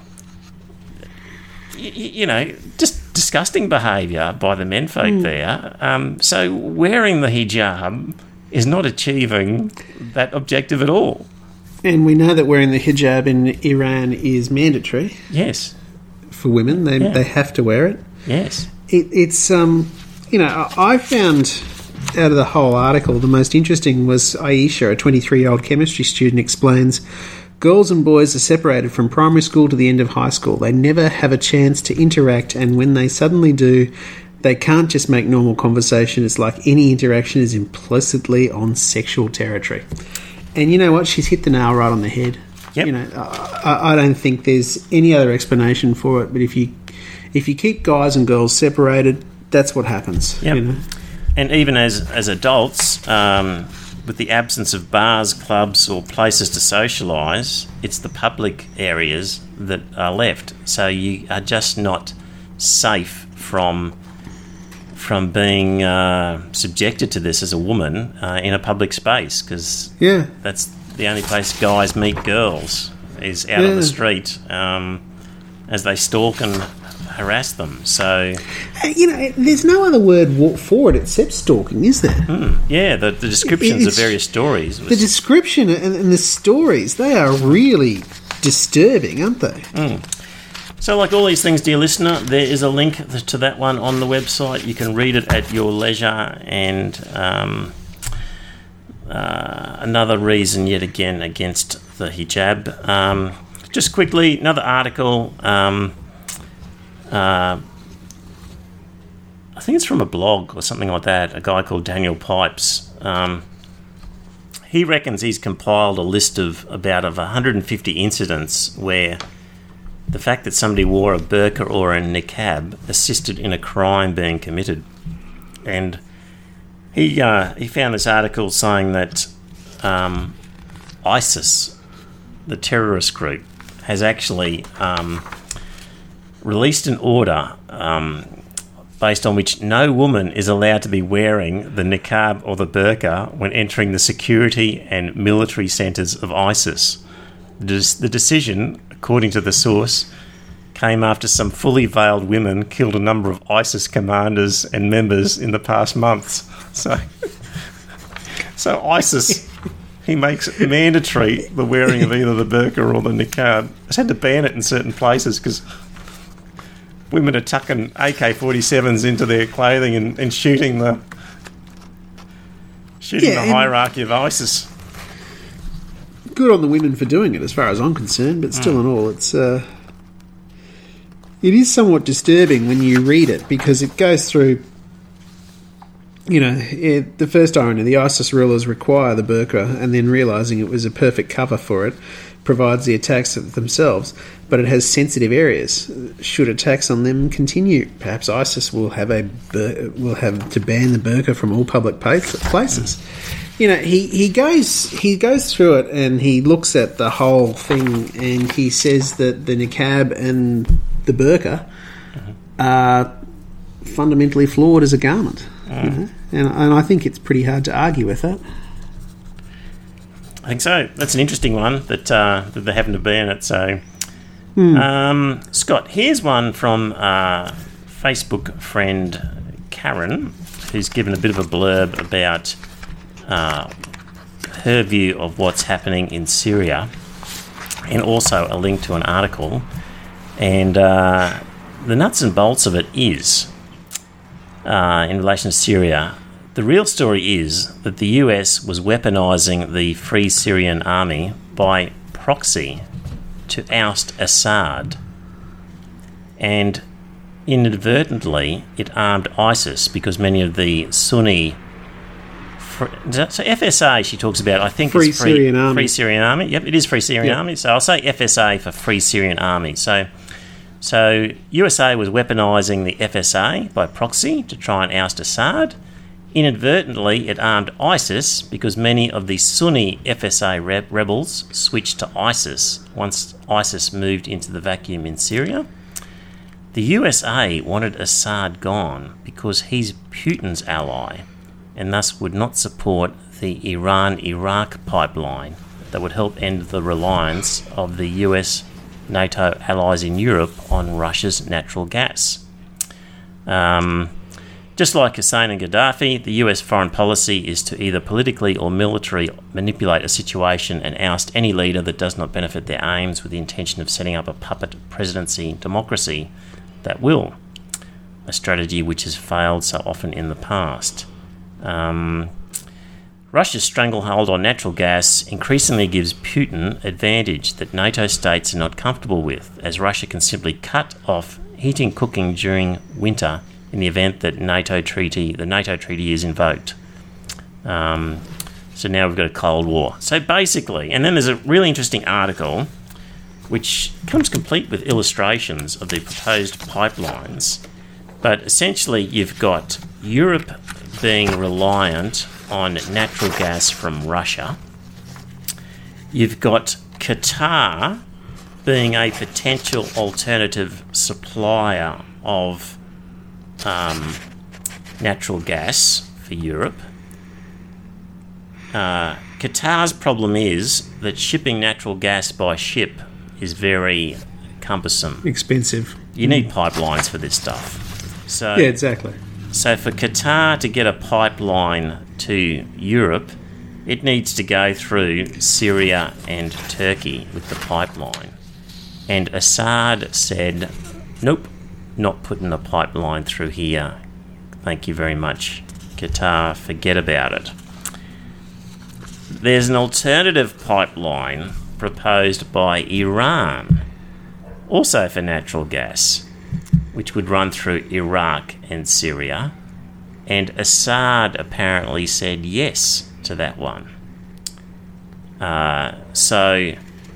y- you know, just disgusting behaviour by the menfolk mm. there. Um, so wearing the hijab is not achieving that objective at all. And we know that wearing the hijab in Iran is mandatory. Yes. For women, they yeah. they have to wear it. Yes. It, it's um, you know, I, I found out of the whole article, the most interesting was Aisha, a twenty-three-year-old chemistry student, explains, girls and boys are separated from primary school to the end of high school. They never have a chance to interact, and when they suddenly do, they can't just make normal conversation. It's like any interaction is implicitly on sexual territory. And you know what? She's hit the nail right on the head. Yep. You know, I, I don't think there's any other explanation for it, but if you if you keep guys and girls separated, that's what happens. Yep. You know? And even as as adults, um, with the absence of bars, clubs or places to socialise, it's the public areas that are left. So you are just not safe from from being uh, subjected to this as a woman uh, in a public space, because yeah. that's the only place guys meet girls is out yeah. on the street um, as they stalk and harass them. So, you know, there's no other word for it except stalking, is there? Mm, yeah, the, the descriptions it's, of various stories. Was, the description and, and the stories, they are really disturbing, aren't they? Mm. So, like all these things, dear listener, there is a link to that one on the website. You can read it at your leisure, and um, uh, another reason yet again against the hijab. Um, just quickly, another article. Um, Uh, I think it's from a blog or something like that, a guy called Daniel Pipes. Um, he reckons he's compiled a list of about of one hundred fifty incidents where the fact that somebody wore a burqa or a niqab assisted in a crime being committed. And he uh, he found this article saying that um, ISIS, the terrorist group, has actually Um, released an order um, based on which no woman is allowed to be wearing the niqab or the burqa when entering the security and military centres of ISIS. The decision, according to the source, came after some fully veiled women killed a number of ISIS commanders and members in the past months. So, so ISIS, he makes it mandatory the wearing of either the burqa or the niqab. It's had to ban it in certain places because women are tucking A K forty-sevens into their clothing and, and shooting the shooting yeah, the hierarchy of ISIS. Good on the women for doing it, as far as I'm concerned. But still, mm. in all, it's uh, it is somewhat disturbing when you read it because it goes through. You know, it, the first irony: the ISIS rulers require the burqa, and then realising it was a perfect cover for it, provides the attacks themselves, but it has sensitive areas. Should attacks on them continue, perhaps ISIS will have a will have to ban the burqa from all public places. You know, he, he goes he goes through it and he looks at the whole thing and he says that the niqab and the burqa mm-hmm. are fundamentally flawed as a garment. Mm. You know? and, and I think it's pretty hard to argue with that. I think so. That's an interesting one that uh, that they happen to be in it. So, mm. um, Scott, here's one from uh, Facebook friend Karen, who's given a bit of a blurb about uh, her view of what's happening in Syria, and also a link to an article. And uh, the nuts and bolts of it is, uh, in relation to Syria, the real story is that the U S was weaponising the Free Syrian Army by proxy to oust Assad, and inadvertently it armed ISIS because many of the Sunni So F S A, she talks about, I think Free it's free Syrian Army. Free Syrian Army. Yep, it is Free Syrian Yep. Army. So I'll say F S A for Free Syrian Army. So, so U S A was weaponising the F S A by proxy to try and oust Assad. Inadvertently, it armed ISIS because many of the Sunni F S A re- rebels switched to ISIS once ISIS moved into the vacuum in Syria. The U S A wanted Assad gone because he's Putin's ally and thus would not support the Iran-Iraq pipeline that would help end the reliance of the U S NATO allies in Europe on Russia's natural gas. Um, just like Hussein and Gaddafi, the U S foreign policy is to either politically or militarily manipulate a situation and oust any leader that does not benefit their aims with the intention of setting up a puppet presidency democracy that will, a strategy which has failed so often in the past. Um, Russia's stranglehold on natural gas increasingly gives Putin advantage that NATO states are not comfortable with, as Russia can simply cut off heating cooking during winter in the event that NATO treaty the NATO treaty is invoked. Um, so now we've got a Cold War. So basically, and then there's a really interesting article which comes complete with illustrations of the proposed pipelines. But essentially, you've got Europe being reliant on natural gas from Russia. You've got Qatar being a potential alternative supplier of um, natural gas for Europe. Uh, Qatar's problem is that shipping natural gas by ship is very cumbersome. Expensive. You need pipelines for this stuff. So Yeah, exactly. So for Qatar to get a pipeline to Europe, it needs to go through Syria and Turkey with the pipeline. And Assad said, nope, not putting a pipeline through here. Thank you very much, Qatar, forget about it. There's an alternative pipeline proposed by Iran, also for natural gas, which would run through Iraq and Syria, and Assad apparently said yes to that one. Uh, so,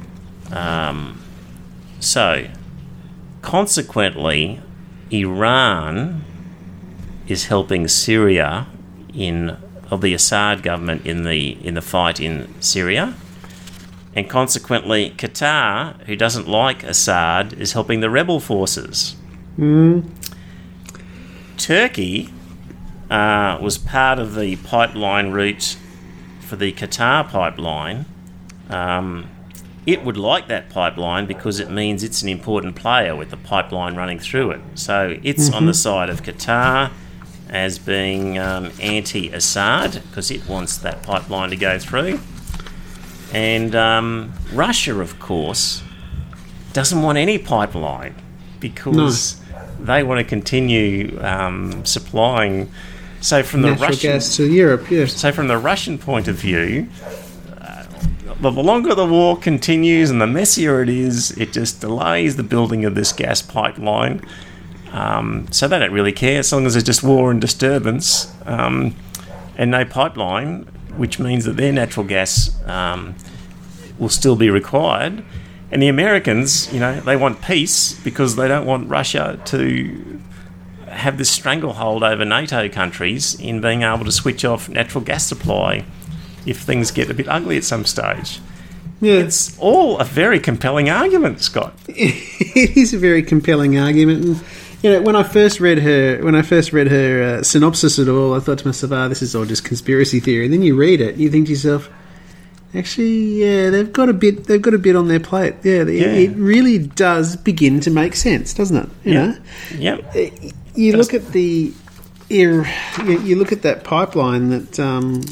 um, so, consequently, Iran is helping Syria in of the Assad government in the in the fight in Syria. And consequently, Qatar, who doesn't like Assad, is helping the rebel forces. Mm. Turkey uh, was part of the pipeline route for the Qatar pipeline. Um, it would like that pipeline because it means it's an important player with the pipeline running through it. So it's Mm-hmm. on the side of Qatar as being um, anti-Assad because it wants that pipeline to go through. And um, Russia, of course, doesn't want any pipeline because no. they want to continue um, supplying. So from the natural Russian gas to Europe, yes. So from the Russian point of view, uh, the longer the war continues and the messier it is, it just delays the building of this gas pipeline. Um, so they don't really care as long as there's just war and disturbance um, and no pipeline, which means that their natural gas um, will still be required. And the Americans, you know, they want peace because they don't want Russia to have this stranglehold over NATO countries in being able to switch off natural gas supply if things get a bit ugly at some stage. Yeah. It's all a very compelling argument, Scott. It is a very compelling argument. And, you know, when I first read her, when I first read her uh, synopsis at all, I thought to myself, "Ah, this is all just conspiracy theory." And then you read it, and you think to yourself, "Actually, yeah, they've got a bit. They've got a bit on their plate. Yeah, yeah. It, it really does begin to make sense, doesn't it? You yeah. know, yeah. You look at the, you you look at that pipeline that, um,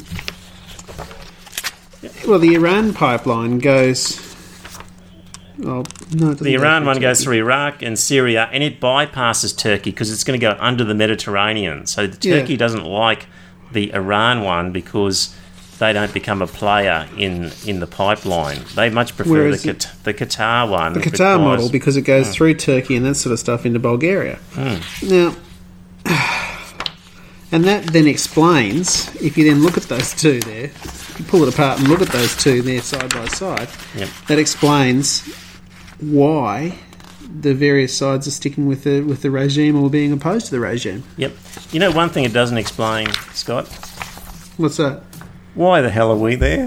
well, the Iran pipeline goes. Oh, no, the Iran one goes through Iraq and Syria, and it bypasses Turkey because it's going to go under the Mediterranean. So the Turkey yeah. doesn't like the Iran one because they don't become a player in, in the pipeline. They much prefer the, Qat- the Qatar one. The Qatar because, model because it goes mm. through Turkey and that sort of stuff into Bulgaria. Mm. Now, And that then explains, if you then look at those two there, you pull it apart and look at those two there side by side, Yep. that explains why the various sides are sticking with the with the regime or being opposed to the regime. Yep. You know, one thing it doesn't explain, Scott? What's that? Why the hell are we there?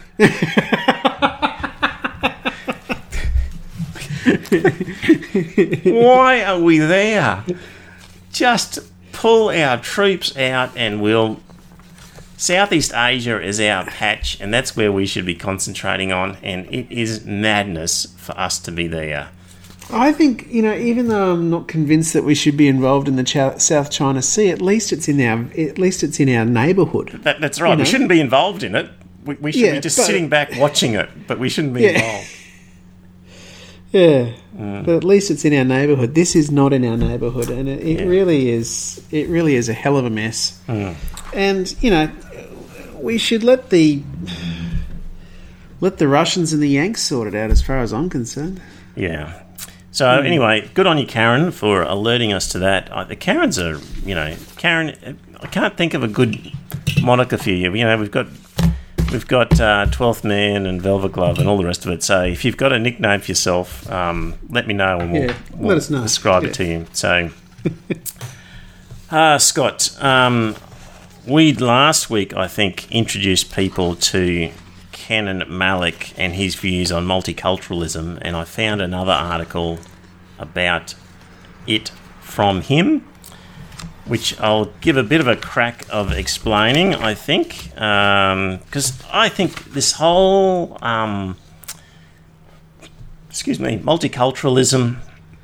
Why are we there? Just pull our troops out and we'll... Southeast Asia is our patch, and that's where we should be concentrating on, and it is madness for us to be there. I think, you know, even though I'm not convinced that we should be involved in the Ch- South China Sea, at least it's in our at least it's in our neighbourhood. That, that's right. You know? We shouldn't be involved in it. We, we should Yeah, be just but- sitting back watching it, but we shouldn't be Yeah. involved. Yeah, Mm. but at least it's in our neighbourhood. This is not in our neighbourhood, and it, it Yeah. really is. It really is a hell of a mess. Mm. And you know, we should let the let the Russians and the Yanks sort it out, as far as I'm concerned. Yeah. So anyway, good on you, Karen, for alerting us to that. Uh, the Karens are, you know, Karen. I can't think of a good moniker for you. You know, we've got we've got uh, Twelfth Man and Velvet Glove and all the rest of it. So if you've got a nickname for yourself, um, let me know and we'll, Yeah, let we'll us know. ascribe Yeah. it to you. So, uh, Scott, um, we last week I think introduced people to Kenan Malik and his views on multiculturalism, and I found another article about it from him, which I'll give a bit of a crack of explaining, I think, because I think this whole, um, excuse me, multiculturalism,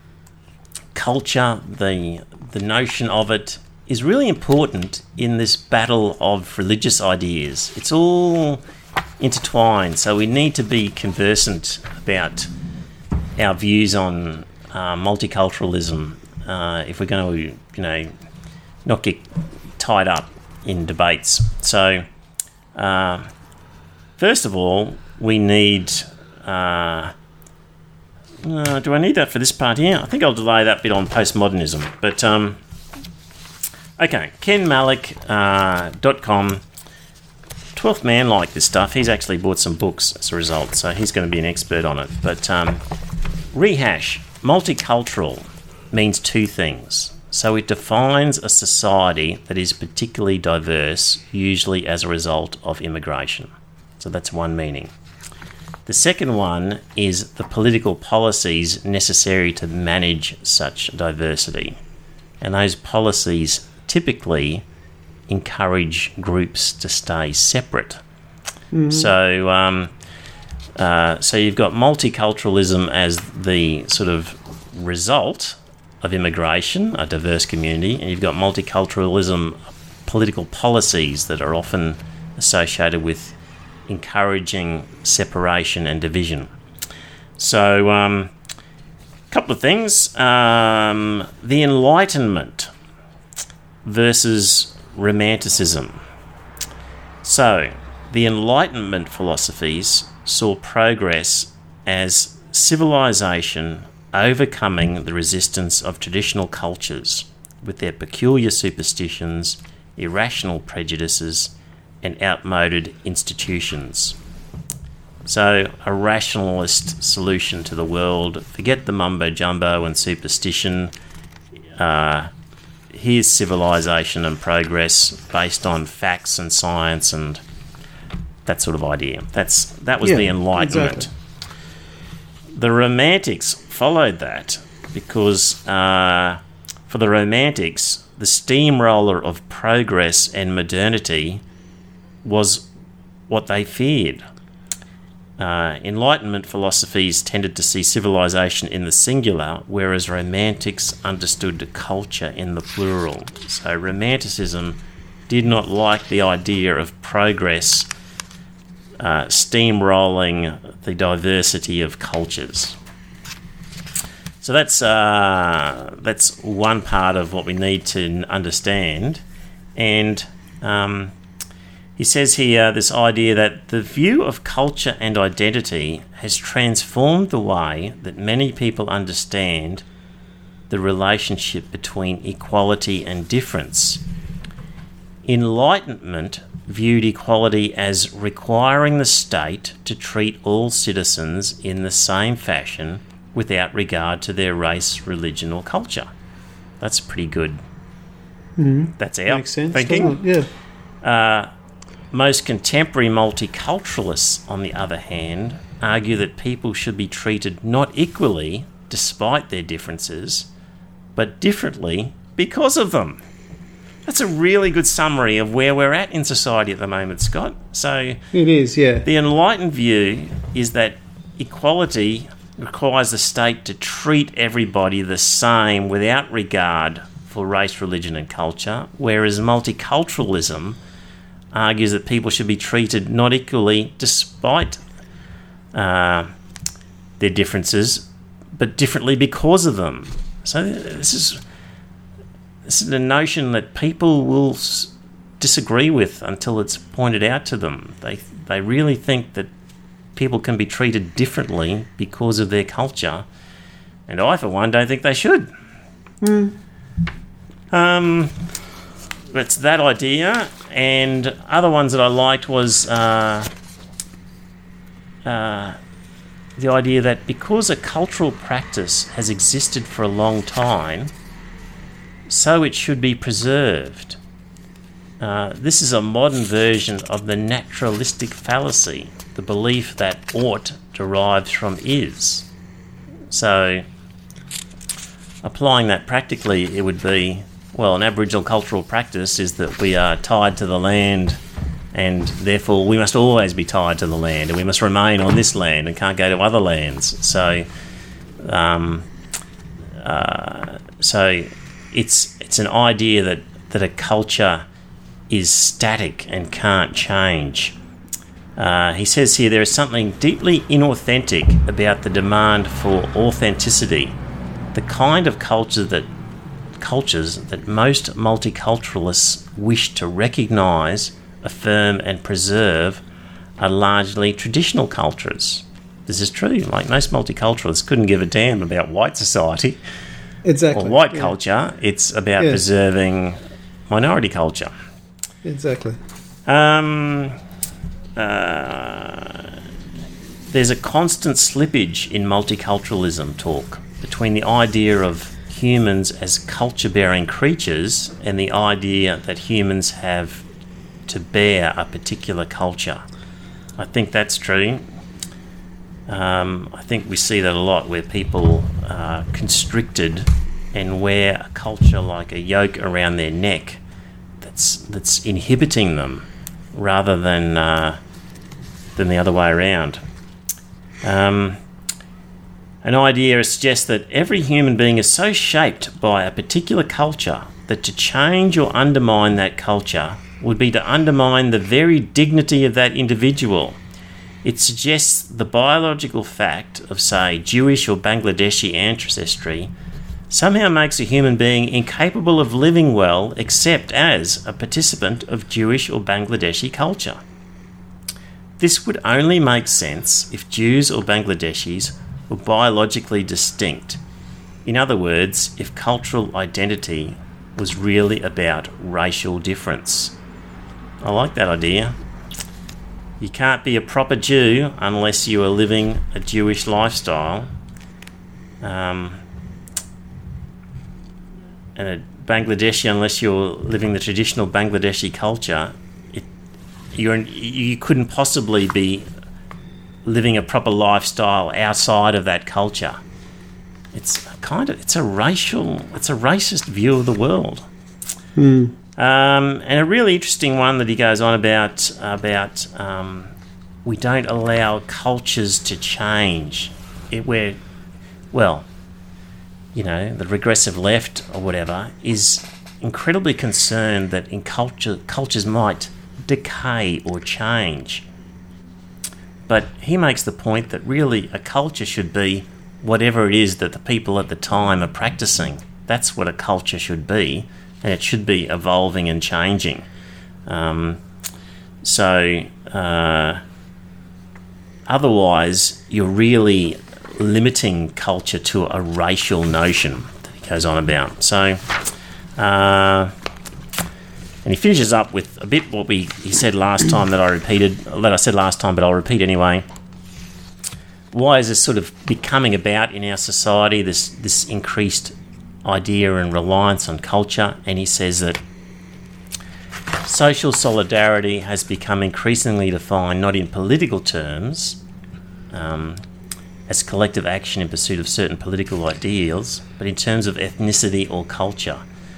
culture, the the notion of it is really important in this battle of religious ideas. It's all intertwined, so we need to be conversant about our views on uh, multiculturalism uh, if we're going to, you know, not get tied up in debates. So, uh, first of all, we need... Uh, uh, do I need that for this part here? I think I'll delay that bit on postmodernism. But, um, okay, ken malik dot com. Twelfth Man liked this stuff. He's actually bought some books as a result, so he's going to be an expert on it. But um, rehash, multicultural means two things. So it defines a society that is particularly diverse, usually as a result of immigration. So that's one meaning. The second one is the political policies necessary to manage such diversity. And those policies typically encourage groups to stay separate. Mm-hmm. So, um, uh, so you've got multiculturalism as the sort of result of immigration, a diverse community, and you've got multiculturalism political policies that are often associated with encouraging separation and division. So, a um, couple of things. Um, the Enlightenment versus Romanticism. So, the Enlightenment philosophies saw progress as civilization overcoming the resistance of traditional cultures with their peculiar superstitions, irrational prejudices, and outmoded institutions. So, a rationalist solution to the world. Forget the mumbo-jumbo and superstition. Uh, here's civilization and progress based on facts and science and that sort of idea. That's That was Yeah, the Enlightenment. exactly. The Romantics followed that because uh, for the Romantics, the steamroller of progress and modernity was what they feared. Uh, Enlightenment philosophies tended to see civilization in the singular, whereas Romantics understood culture in the plural. So Romanticism did not like the idea of progress uh, steamrolling the diversity of cultures. So that's uh, that's one part of what we need to understand. And um, he says here this idea that the view of culture and identity has transformed the way that many people understand the relationship between equality and difference. Enlightenment viewed equality as requiring the state to treat all citizens in the same fashion without regard to their race, religion or culture. That's pretty good. Mm-hmm. That's our Makes sense, thinking. Yeah. Uh, most contemporary multiculturalists, on the other hand, argue that people should be treated not equally despite their differences, but differently because of them. That's a really good summary of where we're at in society at the moment, Scott. So it is, yeah. The enlightened view is that equality requires the state to treat everybody the same without regard for race, religion and culture, whereas multiculturalism argues that people should be treated not equally despite uh, their differences, but differently because of them. So this is... This is a notion that people will s- disagree with until it's pointed out to them. They they really think that people can be treated differently because of their culture, and I, for one, don't think they should. Mm. Um, it's that idea, and other ones that I liked was uh, uh, the idea that because a cultural practice has existed for a long time, so it should be preserved. Uh, this is a modern version of the naturalistic fallacy, the belief that ought derives from is. So, applying that practically, it would be, well, an Aboriginal cultural practice is that we are tied to the land, and therefore we must always be tied to the land, and we must remain on this land and can't go to other lands. So, um, uh, so. It's it's an idea that, that a culture is static and can't change. Uh, he says here there is something deeply inauthentic about the demand for authenticity, the kind of culture that cultures that most multiculturalists wish to recognise, affirm and preserve are largely traditional cultures. This is true. Like most multiculturalists couldn't give a damn about white society. Exactly. Or white yeah. culture, it's about yeah. preserving minority culture. Exactly. Um, uh, there's a constant slippage in multiculturalism talk between the idea of humans as culture-bearing creatures and the idea that humans have to bear a particular culture. I think that's true. Um, I think we see that a lot where people are constricted and wear a culture like a yoke around their neck that's that's inhibiting them rather than uh, than the other way around. Um, an idea suggests that every human being is so shaped by a particular culture that to change or undermine that culture would be to undermine the very dignity of that individual. It suggests the biological fact of, say, Jewish or Bangladeshi ancestry somehow makes a human being incapable of living well except as a participant of Jewish or Bangladeshi culture. This would only make sense if Jews or Bangladeshis were biologically distinct. In other words, if cultural identity was really about racial difference. I like that idea. You can't be a proper Jew unless you are living a Jewish lifestyle. Um, and a Bangladeshi, unless you're living the traditional Bangladeshi culture, it, you're, you couldn't possibly be living a proper lifestyle outside of that culture. It's a kind of it's a racial, it's a racist view of the world. Hmm. Um, and a really interesting one that he goes on about, about um, we don't allow cultures to change. It, we're, well, you know, the regressive left or whatever is incredibly concerned that in culture, cultures might decay or change. But he makes the point that really a culture should be whatever it is that the people at the time are practicing. That's what a culture should be. And it should be evolving and changing. Um, so, uh, otherwise, you're really limiting culture to a racial notion that he goes on about. So, uh, And he finishes up with a bit what we he said last time that I repeated, that I said last time, but I'll repeat anyway. Why is this sort of becoming about in our society, this this increased idea and reliance on culture? And he says that social solidarity has become increasingly defined not in political terms, um, as collective action in pursuit of certain political ideals, but in terms of ethnicity or culture.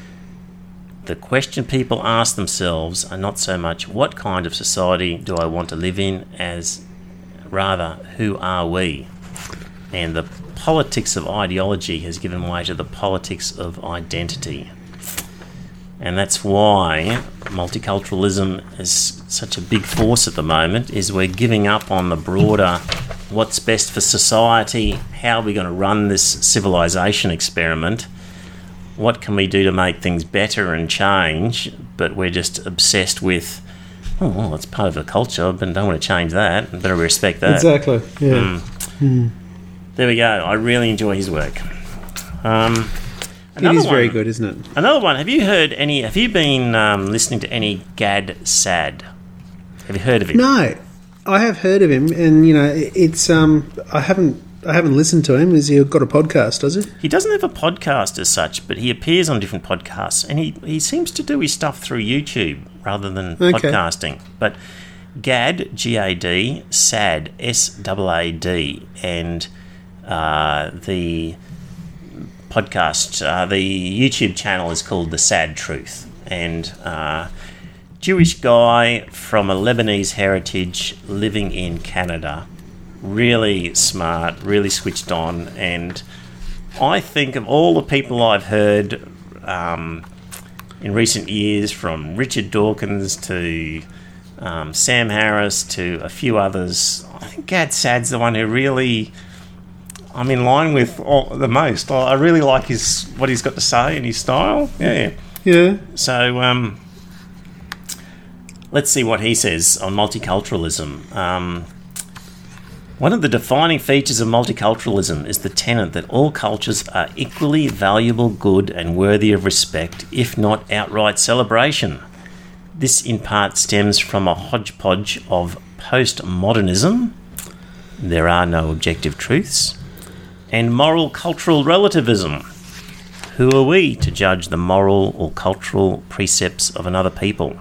The question people ask themselves are not so much what kind of society do I want to live in, as rather who are we? And the politics of ideology has given way to the politics of identity. And that's why multiculturalism is such a big force at the moment, is we're giving up on the broader what's best for society, how are we going to run this civilization experiment, what can we do to make things better and change, but we're just obsessed with, oh, well, it's part of the culture, but I don't want to change that, I better respect that. Exactly, yeah. Mm. Mm. There we go. I really enjoy his work. Um, it is one, very good, isn't it? Another one. Have you heard any, have you been um, listening to any Gad Saad? Have you heard of him? No, I have heard of him, and, you know, it's, um, I haven't, I haven't listened to him. Has he got a podcast, does he? He doesn't have a podcast as such, but he appears on different podcasts, and he, he seems to do his stuff through YouTube rather than okay. podcasting. But Gad, G A D, Saad, S A A D, and uh, the podcast, uh, the YouTube channel is called The Sad Truth, and uh, Jewish guy from a Lebanese heritage living in Canada. Really smart, really switched on, and I think of all the people I've heard um, in recent years, from Richard Dawkins to um, Sam Harris to a few others, I think Gad Saad's the one who really I'm in line with all, the most. I really like his what he's got to say and his style. Yeah, yeah. So um, let's see what he says on multiculturalism. Um, One of the defining features of multiculturalism is the tenet that all cultures are equally valuable, good, and worthy of respect, if not outright celebration. This in part stems from a hodgepodge of postmodernism, there are no objective truths, and moral cultural relativism. Who are we to judge the moral or cultural precepts of another people?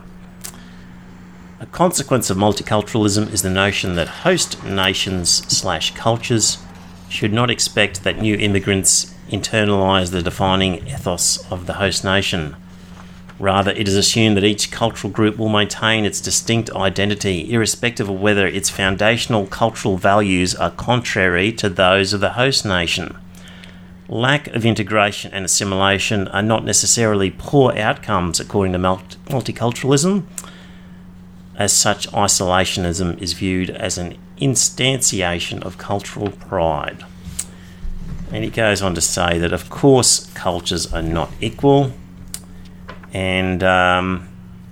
A consequence of multiculturalism is the notion that host nations slash cultures should not expect that new immigrants internalise the defining ethos of the host nation. Rather, it is assumed that each cultural group will maintain its distinct identity, irrespective of whether its foundational cultural values are contrary to those of the host nation. Lack of integration and assimilation are not necessarily poor outcomes according to multiculturalism. As such, isolationism is viewed as an instantiation of cultural pride. And he goes on to say that, of course, cultures are not equal, and um,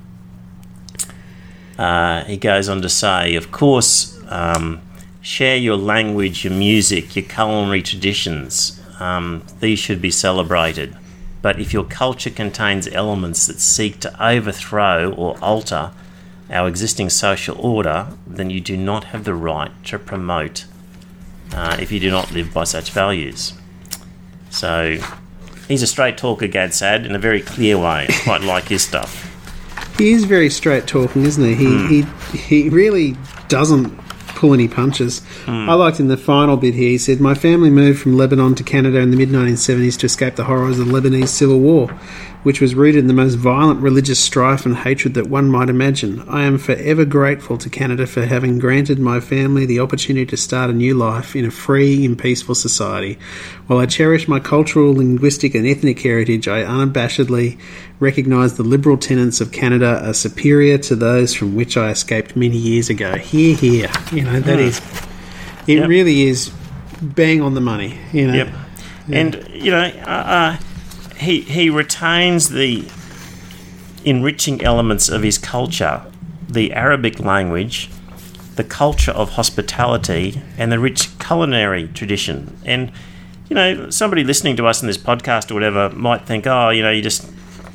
uh, he goes on to say, of course, um, share your language, your music, your culinary traditions. Um, these should be celebrated. But if your culture contains elements that seek to overthrow or alter our existing social order, then you do not have the right to promote uh, if you do not live by such values. So he's a straight talker, Gad Saad, in a very clear way. I quite like his stuff. He is very straight talking, isn't he? He mm. he, he really doesn't pull any punches. Mm. I liked in the final bit here, he said, "My family moved from Lebanon to Canada in the mid nineteen seventies to escape the horrors of the Lebanese Civil War, which was rooted in the most violent religious strife and hatred that one might imagine. I am forever grateful to Canada for having granted my family the opportunity to start a new life in a free and peaceful society. While I cherish my cultural, linguistic and ethnic heritage, I unabashedly recognise the liberal tenets of Canada are superior to those from which I escaped many years ago." Hear, hear. You know, that mm. is... It yep. really is bang on the money, you know. Yep. Yeah. And, you know... Uh, uh, He he retains the enriching elements of his culture, the Arabic language, the culture of hospitality, and the rich culinary tradition. And, you know, somebody listening to us in this podcast or whatever might think, oh, you know, you just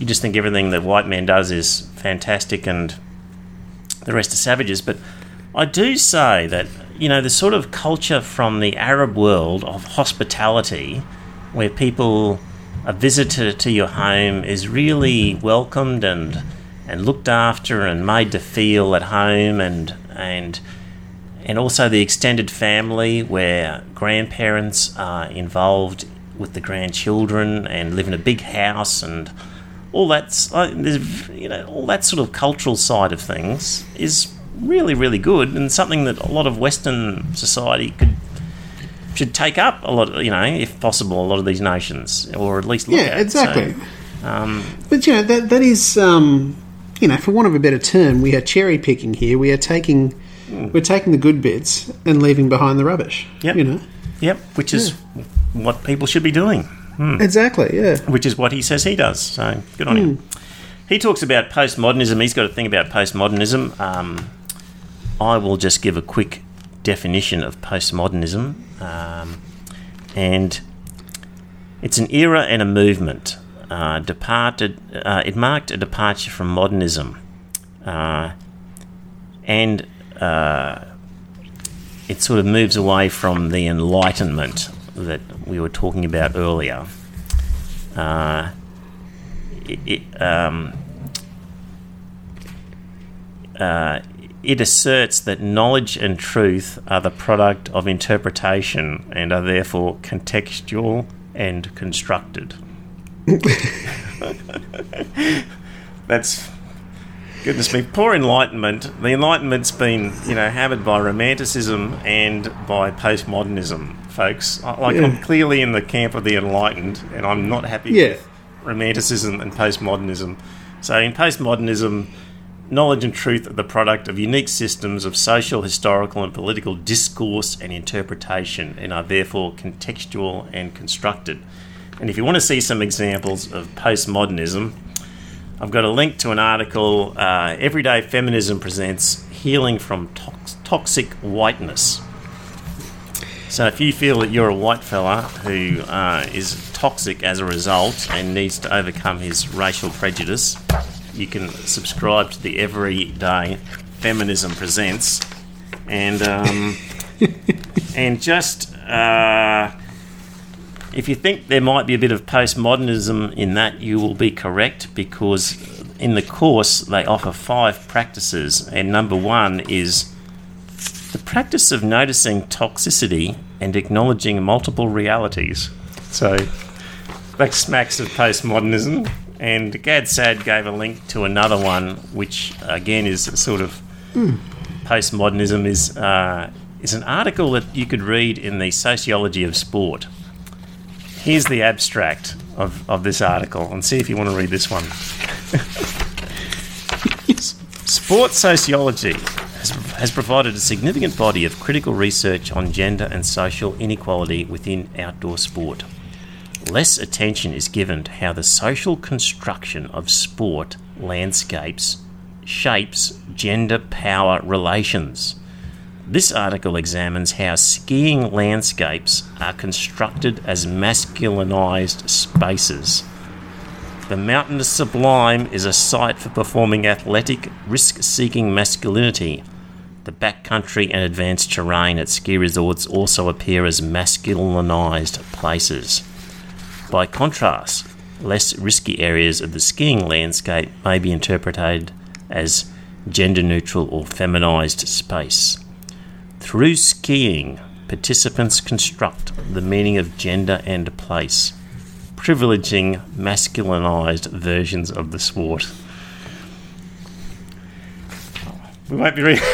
you just think everything that white man does is fantastic and the rest are savages. But I do say that, you know, the sort of culture from the Arab world of hospitality, where people, a visitor to your home is really welcomed and and looked after and made to feel at home, and and and also the extended family where grandparents are involved with the grandchildren and live in a big house, and all that's uh, there's, you know, all that sort of cultural side of things is really, really good, and something that a lot of Western society could should take up a lot, you know, if possible, a lot of these nations, or at least look yeah, at. Yeah, exactly. So, um, but, you know, that that is, um, you know, for want of a better term, we are cherry picking here. We are taking, mm. we're taking the good bits and leaving behind the rubbish. Yep. You know. Yep. Which is yeah. what people should be doing. Hmm. Exactly. Yeah. Which is what he says he does. So good on mm. him. He talks about postmodernism. He's got a thing about postmodernism. Um, I will just give a quick definition of postmodernism, um, and it's an era and a movement. Uh, departed. Uh, it marked a departure from modernism, uh, and uh, it sort of moves away from the Enlightenment that we were talking about earlier. Uh, it. it um, uh, It asserts that knowledge and truth are the product of interpretation and are therefore contextual and constructed. That's, goodness me, poor Enlightenment. The Enlightenment's been, you know, hammered by Romanticism and by postmodernism, folks. Like, yeah. I'm clearly in the camp of the Enlightened, and I'm not happy yeah. with Romanticism and postmodernism. So in postmodernism, knowledge and truth are the product of unique systems of social, historical and political discourse and interpretation, and are therefore contextual and constructed. And if you want to see some examples of postmodernism, I've got a link to an article, uh, Everyday Feminism Presents Healing from Tox- Toxic Whiteness. So if you feel that you're a white fella who uh, is toxic as a result and needs to overcome his racial prejudice, you can subscribe to the Everyday Feminism Presents, and um, and just uh, if you think there might be a bit of postmodernism in that, you will be correct, because in the course they offer five practices, and number one is the practice of noticing toxicity and acknowledging multiple realities. So that smacks of postmodernism. And Gad Sad gave a link to another one, which again is sort of mm. postmodernism. Is uh, is an article that you could read in the Sociology of Sport. Here's the abstract of, of this article, and see if you want to read this one. Sport sociology has, has provided a significant body of critical research on gender and social inequality within outdoor sport. Less attention is given to how the social construction of sport landscapes shapes gender-power relations. This article examines how skiing landscapes are constructed as masculinized spaces. The mountainous sublime is a site for performing athletic, risk-seeking masculinity. The backcountry and advanced terrain at ski resorts also appear as masculinized places. By contrast, less risky areas of the skiing landscape may be interpreted as gender-neutral or feminized space. Through skiing, participants construct the meaning of gender and place, privileging masculinized versions of the sport. We won't be reading...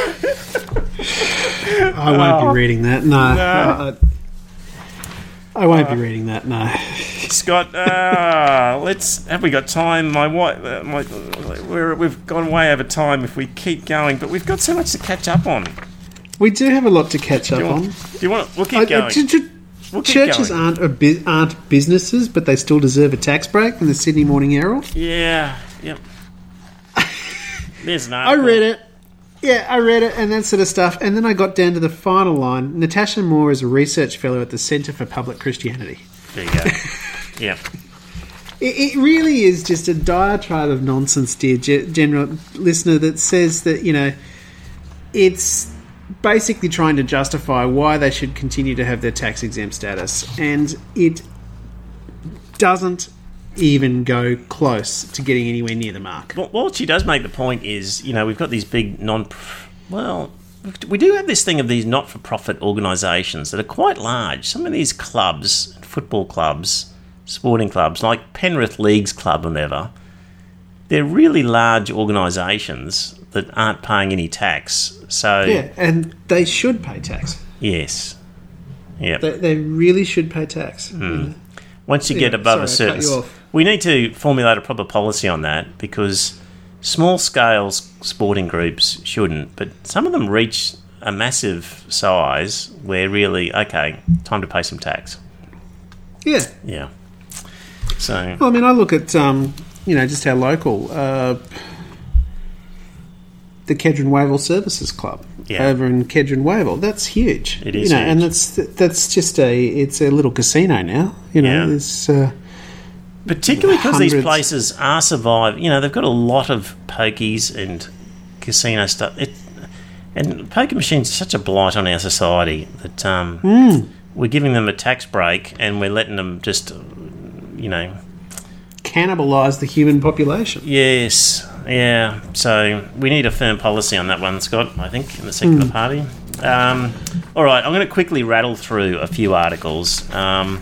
I won't oh, be reading that, no. no. Uh, I won't uh, be reading that, no. Scott, uh, let's... Have we got time? My wife... Uh, my, we're, we've gone way over time if we keep going, but we've got so much to catch up on. We do have a lot to catch up do want, on. Do you want... We'll keep I, going. I, ch- ch- we'll keep churches going. aren't a bu- aren't businesses, but they still deserve a tax break from the Sydney Morning Herald. Yeah, yep. There's an I read it. Yeah, I read it and that sort of stuff. And then I got down to the final line. Natasha Moore is a research fellow at the Centre for Public Christianity. There you go. Yeah. It, it really is just a diatribe of nonsense, dear ge- general listener, that says that, you know, it's basically trying to justify why they should continue to have their tax-exempt status. And it doesn't even go close to getting anywhere near the mark. Well, what she does make the point is, you know, we've got these big non... Well, we do have this thing of these not-for-profit organisations that are quite large. Some of these clubs, football clubs, sporting clubs, like Penrith Leagues Club and whatever, they're really large organisations that aren't paying any tax. So yeah, and they should pay tax. Yes. Yeah. They, they really should pay tax. Mm. You know? Once you yeah, get above sorry, a I cut certain... you off. We need to formulate a proper policy on that, because small-scale sporting groups shouldn't, but some of them reach a massive size where really, okay, time to pay some tax. Yeah. Yeah. So... Well, I mean, I look at, um, you know, just our local... Uh, the Kedron Wavell Services Club yeah. over in Kedron Wavell. That's huge. It is you know, huge. And that's that's just a it's a little casino now. You know, Yeah. there's uh, particularly because these hundreds- places are surviving. You know, they've got a lot of pokies and casino stuff. It, and poker machines are such a blight on our society that um, mm. we're giving them a tax break and we're letting them just, you know... cannibalise the human population. Yes, yeah. So we need a firm policy on that one, Scott, I think, in the secular Mm. party. Um, all right, I'm going to quickly rattle through a few articles. Um,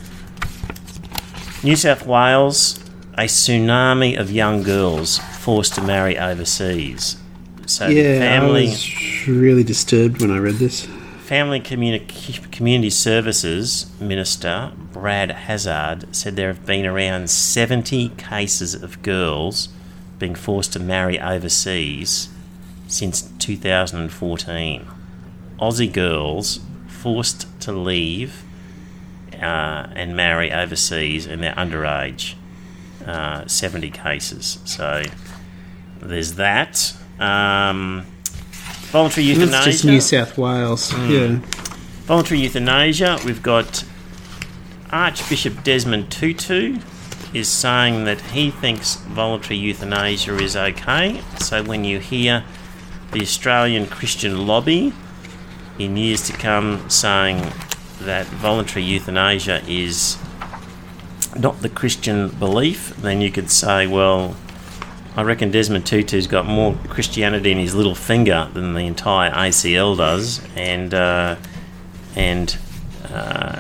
New South Wales, a tsunami of young girls forced to marry overseas. So the Yeah, family, I was really disturbed when I read this. Family Communi- Community Services Minister Brad Hazzard said there have been around seventy cases of girls being forced to marry overseas since two thousand fourteen. Aussie girls forced to leave uh, and marry overseas, and they're underage. Uh, seventy cases. So there's that. Um, voluntary euthanasia. That's just New South Wales. Mm. Yeah. Voluntary euthanasia. We've got Archbishop Desmond Tutu is saying that he thinks voluntary euthanasia is okay. So when you hear the Australian Christian lobby in years to come saying that voluntary euthanasia is not the Christian belief, then you could say, well, I reckon Desmond Tutu's got more Christianity in his little finger than the entire A C L does, and uh, and uh,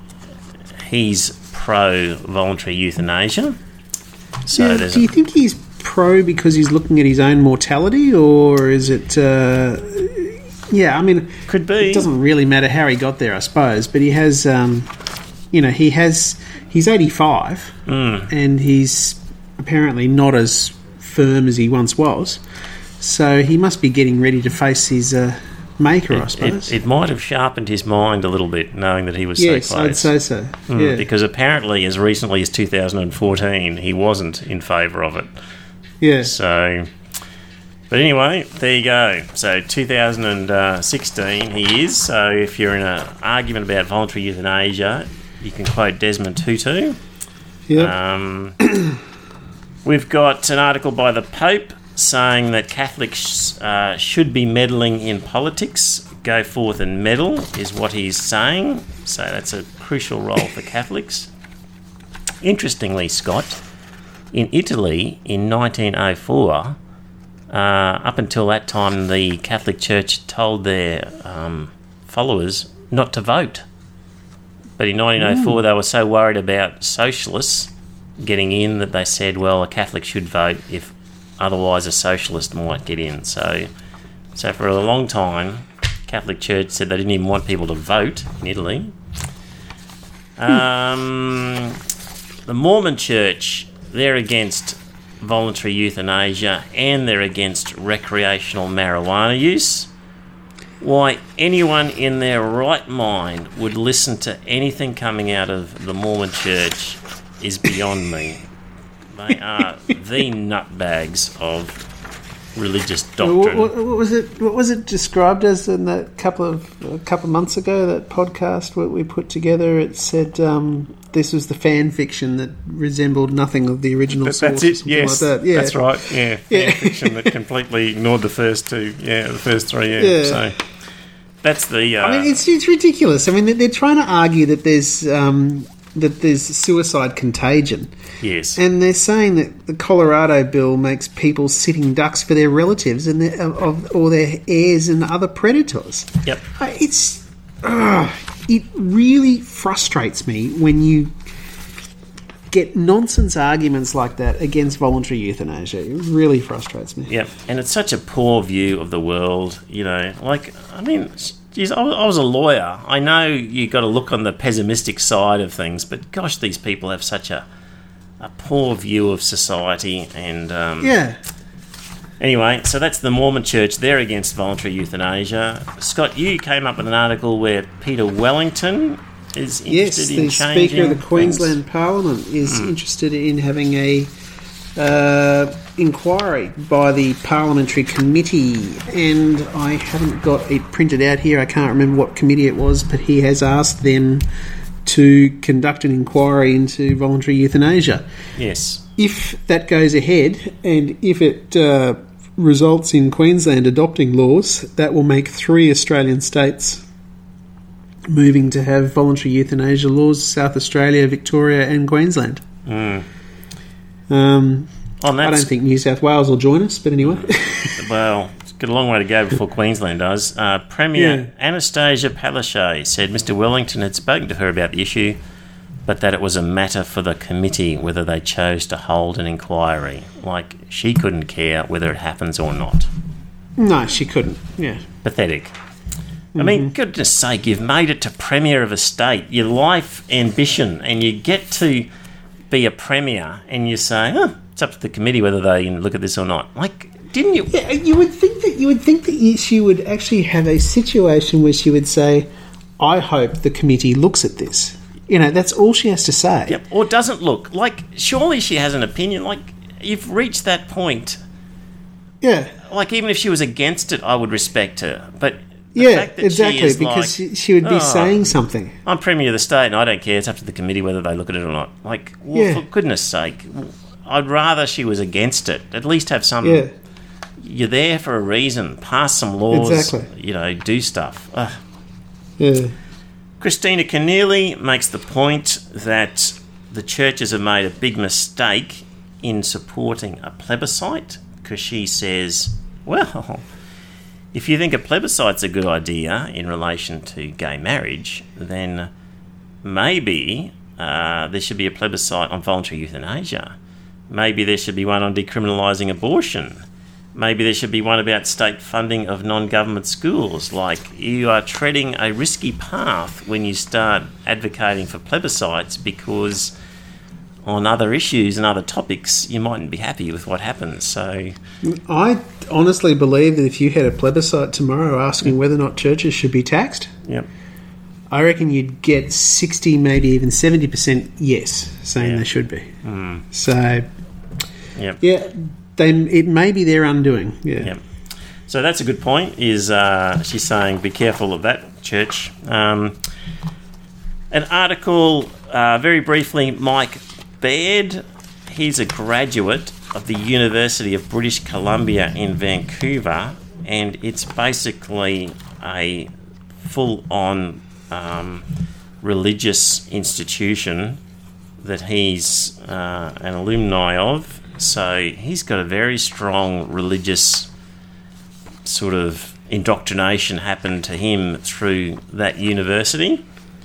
he's pro voluntary euthanasia. So Yeah, there's do you think he's pro because he's looking at his own mortality, or is it... Uh, yeah, I mean... could be. It doesn't really matter how he got there, I suppose, but he has... Um, you know, he has... He's eighty-five, Mm. and he's apparently not as firm as he once was, so he must be getting ready to face his uh, maker, I It, suppose. it, it might have sharpened his mind a little bit, knowing that he was yes, so I'd close. say so. Mm, yeah. Because apparently, as recently as two thousand fourteen, he wasn't in favour of it. yeah. So, but anyway, there you go. So two thousand sixteen, he is. So if you're in an argument about voluntary euthanasia, you can quote Desmond Tutu. Yeah. Um, we've got an article by the Pope saying that Catholics uh, should be meddling in politics. Go forth and meddle is what he's saying. So that's a crucial role for Catholics. Interestingly, Scott, in Italy in nineteen oh four, uh, up until that time, the Catholic Church told their um, followers not to vote. But in nineteen oh four, they were so worried about socialists getting in that they said, well, a Catholic should vote if otherwise a socialist might get in. So, so for a long time, Catholic Church said they didn't even want people to vote in Italy. Um, the Mormon Church, they're against voluntary euthanasia and they're against recreational marijuana use. Why anyone in their right mind would listen to anything coming out of the Mormon Church is beyond me. They are the nutbags of religious What, doctrine. what, what was it? What was it described as in that couple of a couple of months ago? That podcast what we put together. It said um, this was the fan fiction that resembled nothing of the original That- source. that's or it. something Yes, like that. Yeah. that's right. Yeah, Yeah. fan fiction that completely ignored the first two. Yeah, the first three. Yeah. Yeah. So that's the. Uh, I mean, it's it's ridiculous. I mean, they're, they're trying to argue that there's um, that there's suicide contagion. yes. And they're saying that the Colorado bill makes people sitting ducks for their relatives and their, of, or their heirs and other predators. Yep. Uh, It's uh, it really frustrates me when you get nonsense arguments like that against voluntary euthanasia. It really frustrates me. Yep, and it's such a poor view of the world, you know. Like, I mean, geez, I was, I was a lawyer. I know you got to look on the pessimistic side of things, but gosh, these people have such a a poor view of society. And um, Yeah. anyway, so that's the Mormon Church. They're against voluntary euthanasia. Scott, you came up with an article where Peter Wellington is Yes, interested the in changing Speaker of the things. Queensland Parliament is interested in having a uh, inquiry by the Parliamentary Committee, and I haven't got it printed out here. I can't remember what committee it was, but he has asked them to conduct an inquiry into voluntary euthanasia. Yes. If that goes ahead, and if it uh, results in Queensland adopting laws, that will make three Australian states moving to have voluntary euthanasia laws: South Australia, Victoria and Queensland. Mm. Um, On I that don't think New South Wales will join us, but anyway. Well, it's got a long way to go before Queensland does. Uh, Premier Yeah. Anastasia Palaszczuk said Mister Wellington had spoken to her about the issue, but that it was a matter for the committee whether they chose to hold an inquiry. Like, she couldn't care whether it happens or not. No, she couldn't. Yeah. Pathetic. I mean, goodness sake, you've made it to Premier of a state, your life ambition, and you get to be a Premier and you say, oh, it's up to the committee whether they can look at this or not. Like, didn't you... Yeah, you would think that you would think that she would actually have a situation where she would say, "I hope the committee looks at this." You know, that's all she has to say. Yep. Or doesn't look. Like, surely she has an opinion. Like, you've reached that point. Yeah. Like, even if she was against it, I would respect her. But the Yeah, fact that exactly, she is because like, she, she would be "Oh, saying something. I'm Premier of the state and I don't care. It's up to the committee whether they look at it or not. Like, well, Yeah. for goodness sake, I'd rather she was against it. At least have some... Yeah. You're there for a reason. Pass some laws. Exactly. You know, do stuff. Ugh. Yeah. Christina Keneally makes the point that the churches have made a big mistake in supporting a plebiscite, because she says, well, if you think a plebiscite's a good idea in relation to gay marriage, then maybe uh, there should be a plebiscite on voluntary euthanasia. Maybe there should be one on decriminalising abortion. Maybe there should be one about state funding of non-government schools. Like, you are treading a risky path when you start advocating for plebiscites, because on other issues and other topics you mightn't be happy with what happens. So I honestly believe that if you had a plebiscite tomorrow asking whether or not churches should be taxed, yep. I reckon you'd get sixty, maybe even seventy percent yes, saying Yeah. they should be. Mm. So, Yep. yeah, they, it may be their undoing. Yeah. Yep. So that's a good point, is uh, she's saying be careful of that, church. Um, an article, uh, very briefly, Mike Baird, he's a graduate of the University of British Columbia in Vancouver, and it's basically a full-on um, religious institution that he's uh, an alumni of. So he's got a very strong religious sort of indoctrination happen to him through that university.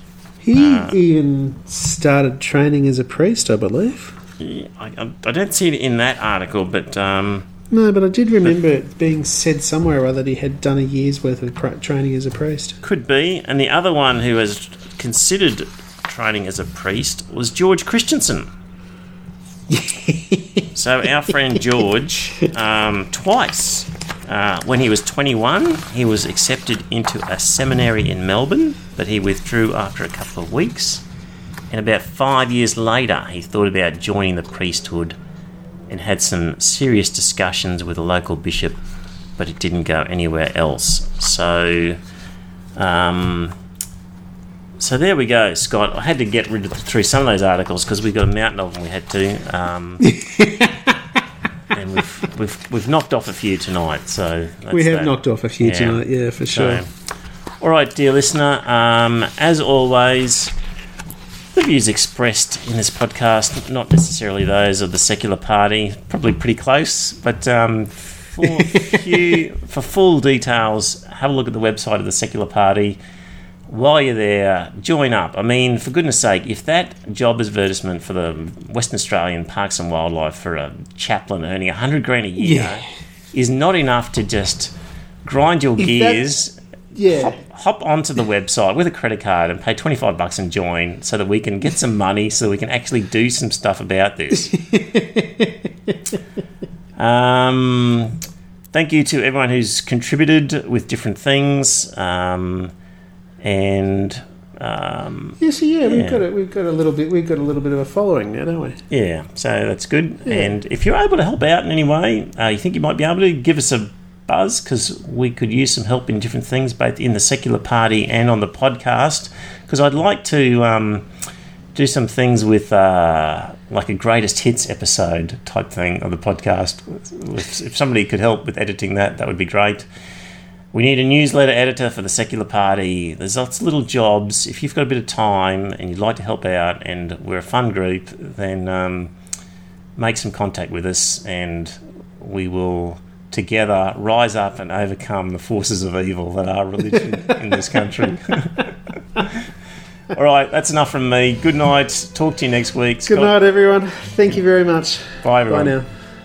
He Uh, even started training as a priest, I believe. Yeah, I, I- I don't see it in that article, but um, No, but I did remember it being said somewhere or other that he had done a year's worth of pra- training as a priest. could be. And the other one who has considered training as a priest was George Christensen. So our friend George, um, twice, uh, when he was twenty-one, he was accepted into a seminary in Melbourne, but he withdrew after a couple of weeks. And about five years later, he thought about joining the priesthood, and had some serious discussions with a local bishop, but it didn't go anywhere else. So, um, so there we go, Scott. I had to get rid of through some of those articles because we got a mountain of them we had to, um, and we've we've we've knocked off a few tonight. So that's we have that. knocked off a few yeah. tonight, yeah, for sure. So, all right, dear listener. Um, as always, the views expressed in this podcast, not necessarily those of the Secular Party, probably pretty close, but um, for, few, for full details, have a look at the website of the Secular Party. While you're there, join up. I mean, for goodness sake, if that job advertisement for the Western Australian Parks and Wildlife for a chaplain earning one hundred grand a year Yeah. is not enough to just grind your If gears... Yeah. Hop, hop onto the website with a credit card and pay twenty-five bucks and join so that we can get some money so we can actually do some stuff about this. um, thank you to everyone who's contributed with different things. Um, and um, Yeah, so yeah, Yeah. we've got a, we've got a little bit we've got a little bit of a following now, don't we? yeah, so that's good. Yeah. And if you're able to help out in any way, uh, you think you might be able to, give us a buzz, because we could use some help in different things, both in the Secular Party and on the podcast, because I'd like to um, do some things with uh, like a greatest hits episode type thing of the podcast. If, if somebody could help with editing that, that would be great. We need a newsletter editor for the Secular Party. There's lots of little jobs. If you've got a bit of time and you'd like to help out and we're a fun group, then um, make some contact with us and we will together rise up and overcome the forces of evil that are religion in this country. All right, that's enough from me. Good night. Talk to you next week. Good Scott. night, everyone. Thank you very much. Bye, everyone. Bye now.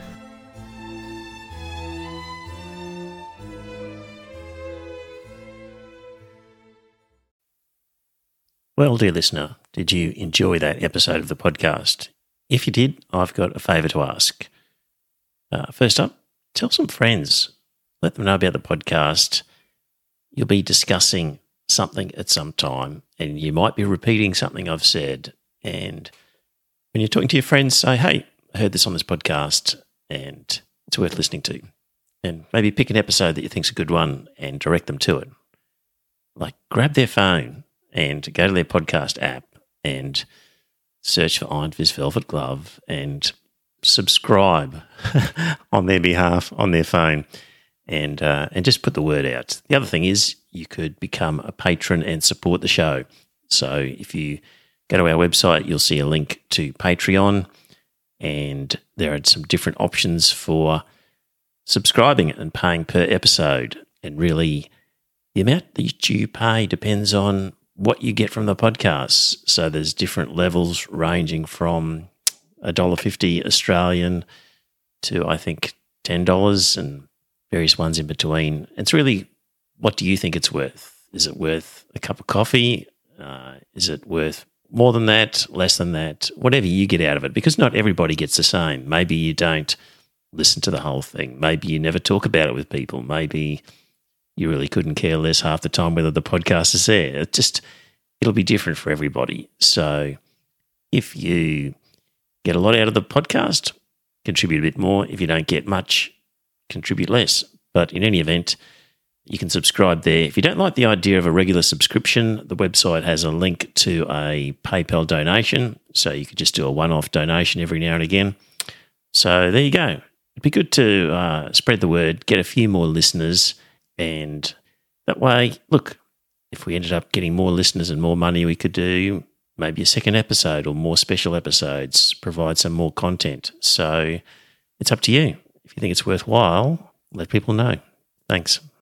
Well, dear listener, did you enjoy that episode of the podcast? If you did, I've got a favour to ask. Uh, first up, tell some friends. Let them know about the podcast. You'll be discussing something at some time and you might be repeating something I've said. And when you're talking to your friends, say, hey, I heard this on this podcast and it's worth listening to. And maybe pick an episode that you think's a good one and direct them to it. Like grab their phone and go to their podcast app and search for Iron Fist Velvet Glove and subscribe on their behalf on their phone and uh, and just put the word out. The other thing is you could become a patron and support the show. So if you go to our website, you'll see a link to Patreon and there are some different options for subscribing and paying per episode. And really the amount that you pay depends on what you get from the podcast. So there's different levels ranging from one dollar fifty Australian to I think ten dollars and various ones in between. It's really, what do you think it's worth? Is it worth a cup of coffee? Uh, is it worth more than that, less than that? Whatever you get out of it, because not everybody gets the same. Maybe you don't listen to the whole thing. Maybe you never talk about it with people. Maybe you really couldn't care less half the time whether the podcast is there. It just, it'll be different for everybody. So if you get a lot out of the podcast, contribute a bit more. If you don't get much, contribute less. But in any event, you can subscribe there. If you don't like the idea of a regular subscription, the website has a link to a PayPal donation. So you could just do a one-off donation every now and again. So there you go. It'd be good to uh, spread the word, get a few more listeners. And that way, look, if we ended up getting more listeners and more money, we could do maybe a second episode or more special episodes, provide some more content. So it's up to you. If you think it's worthwhile, let people know. Thanks.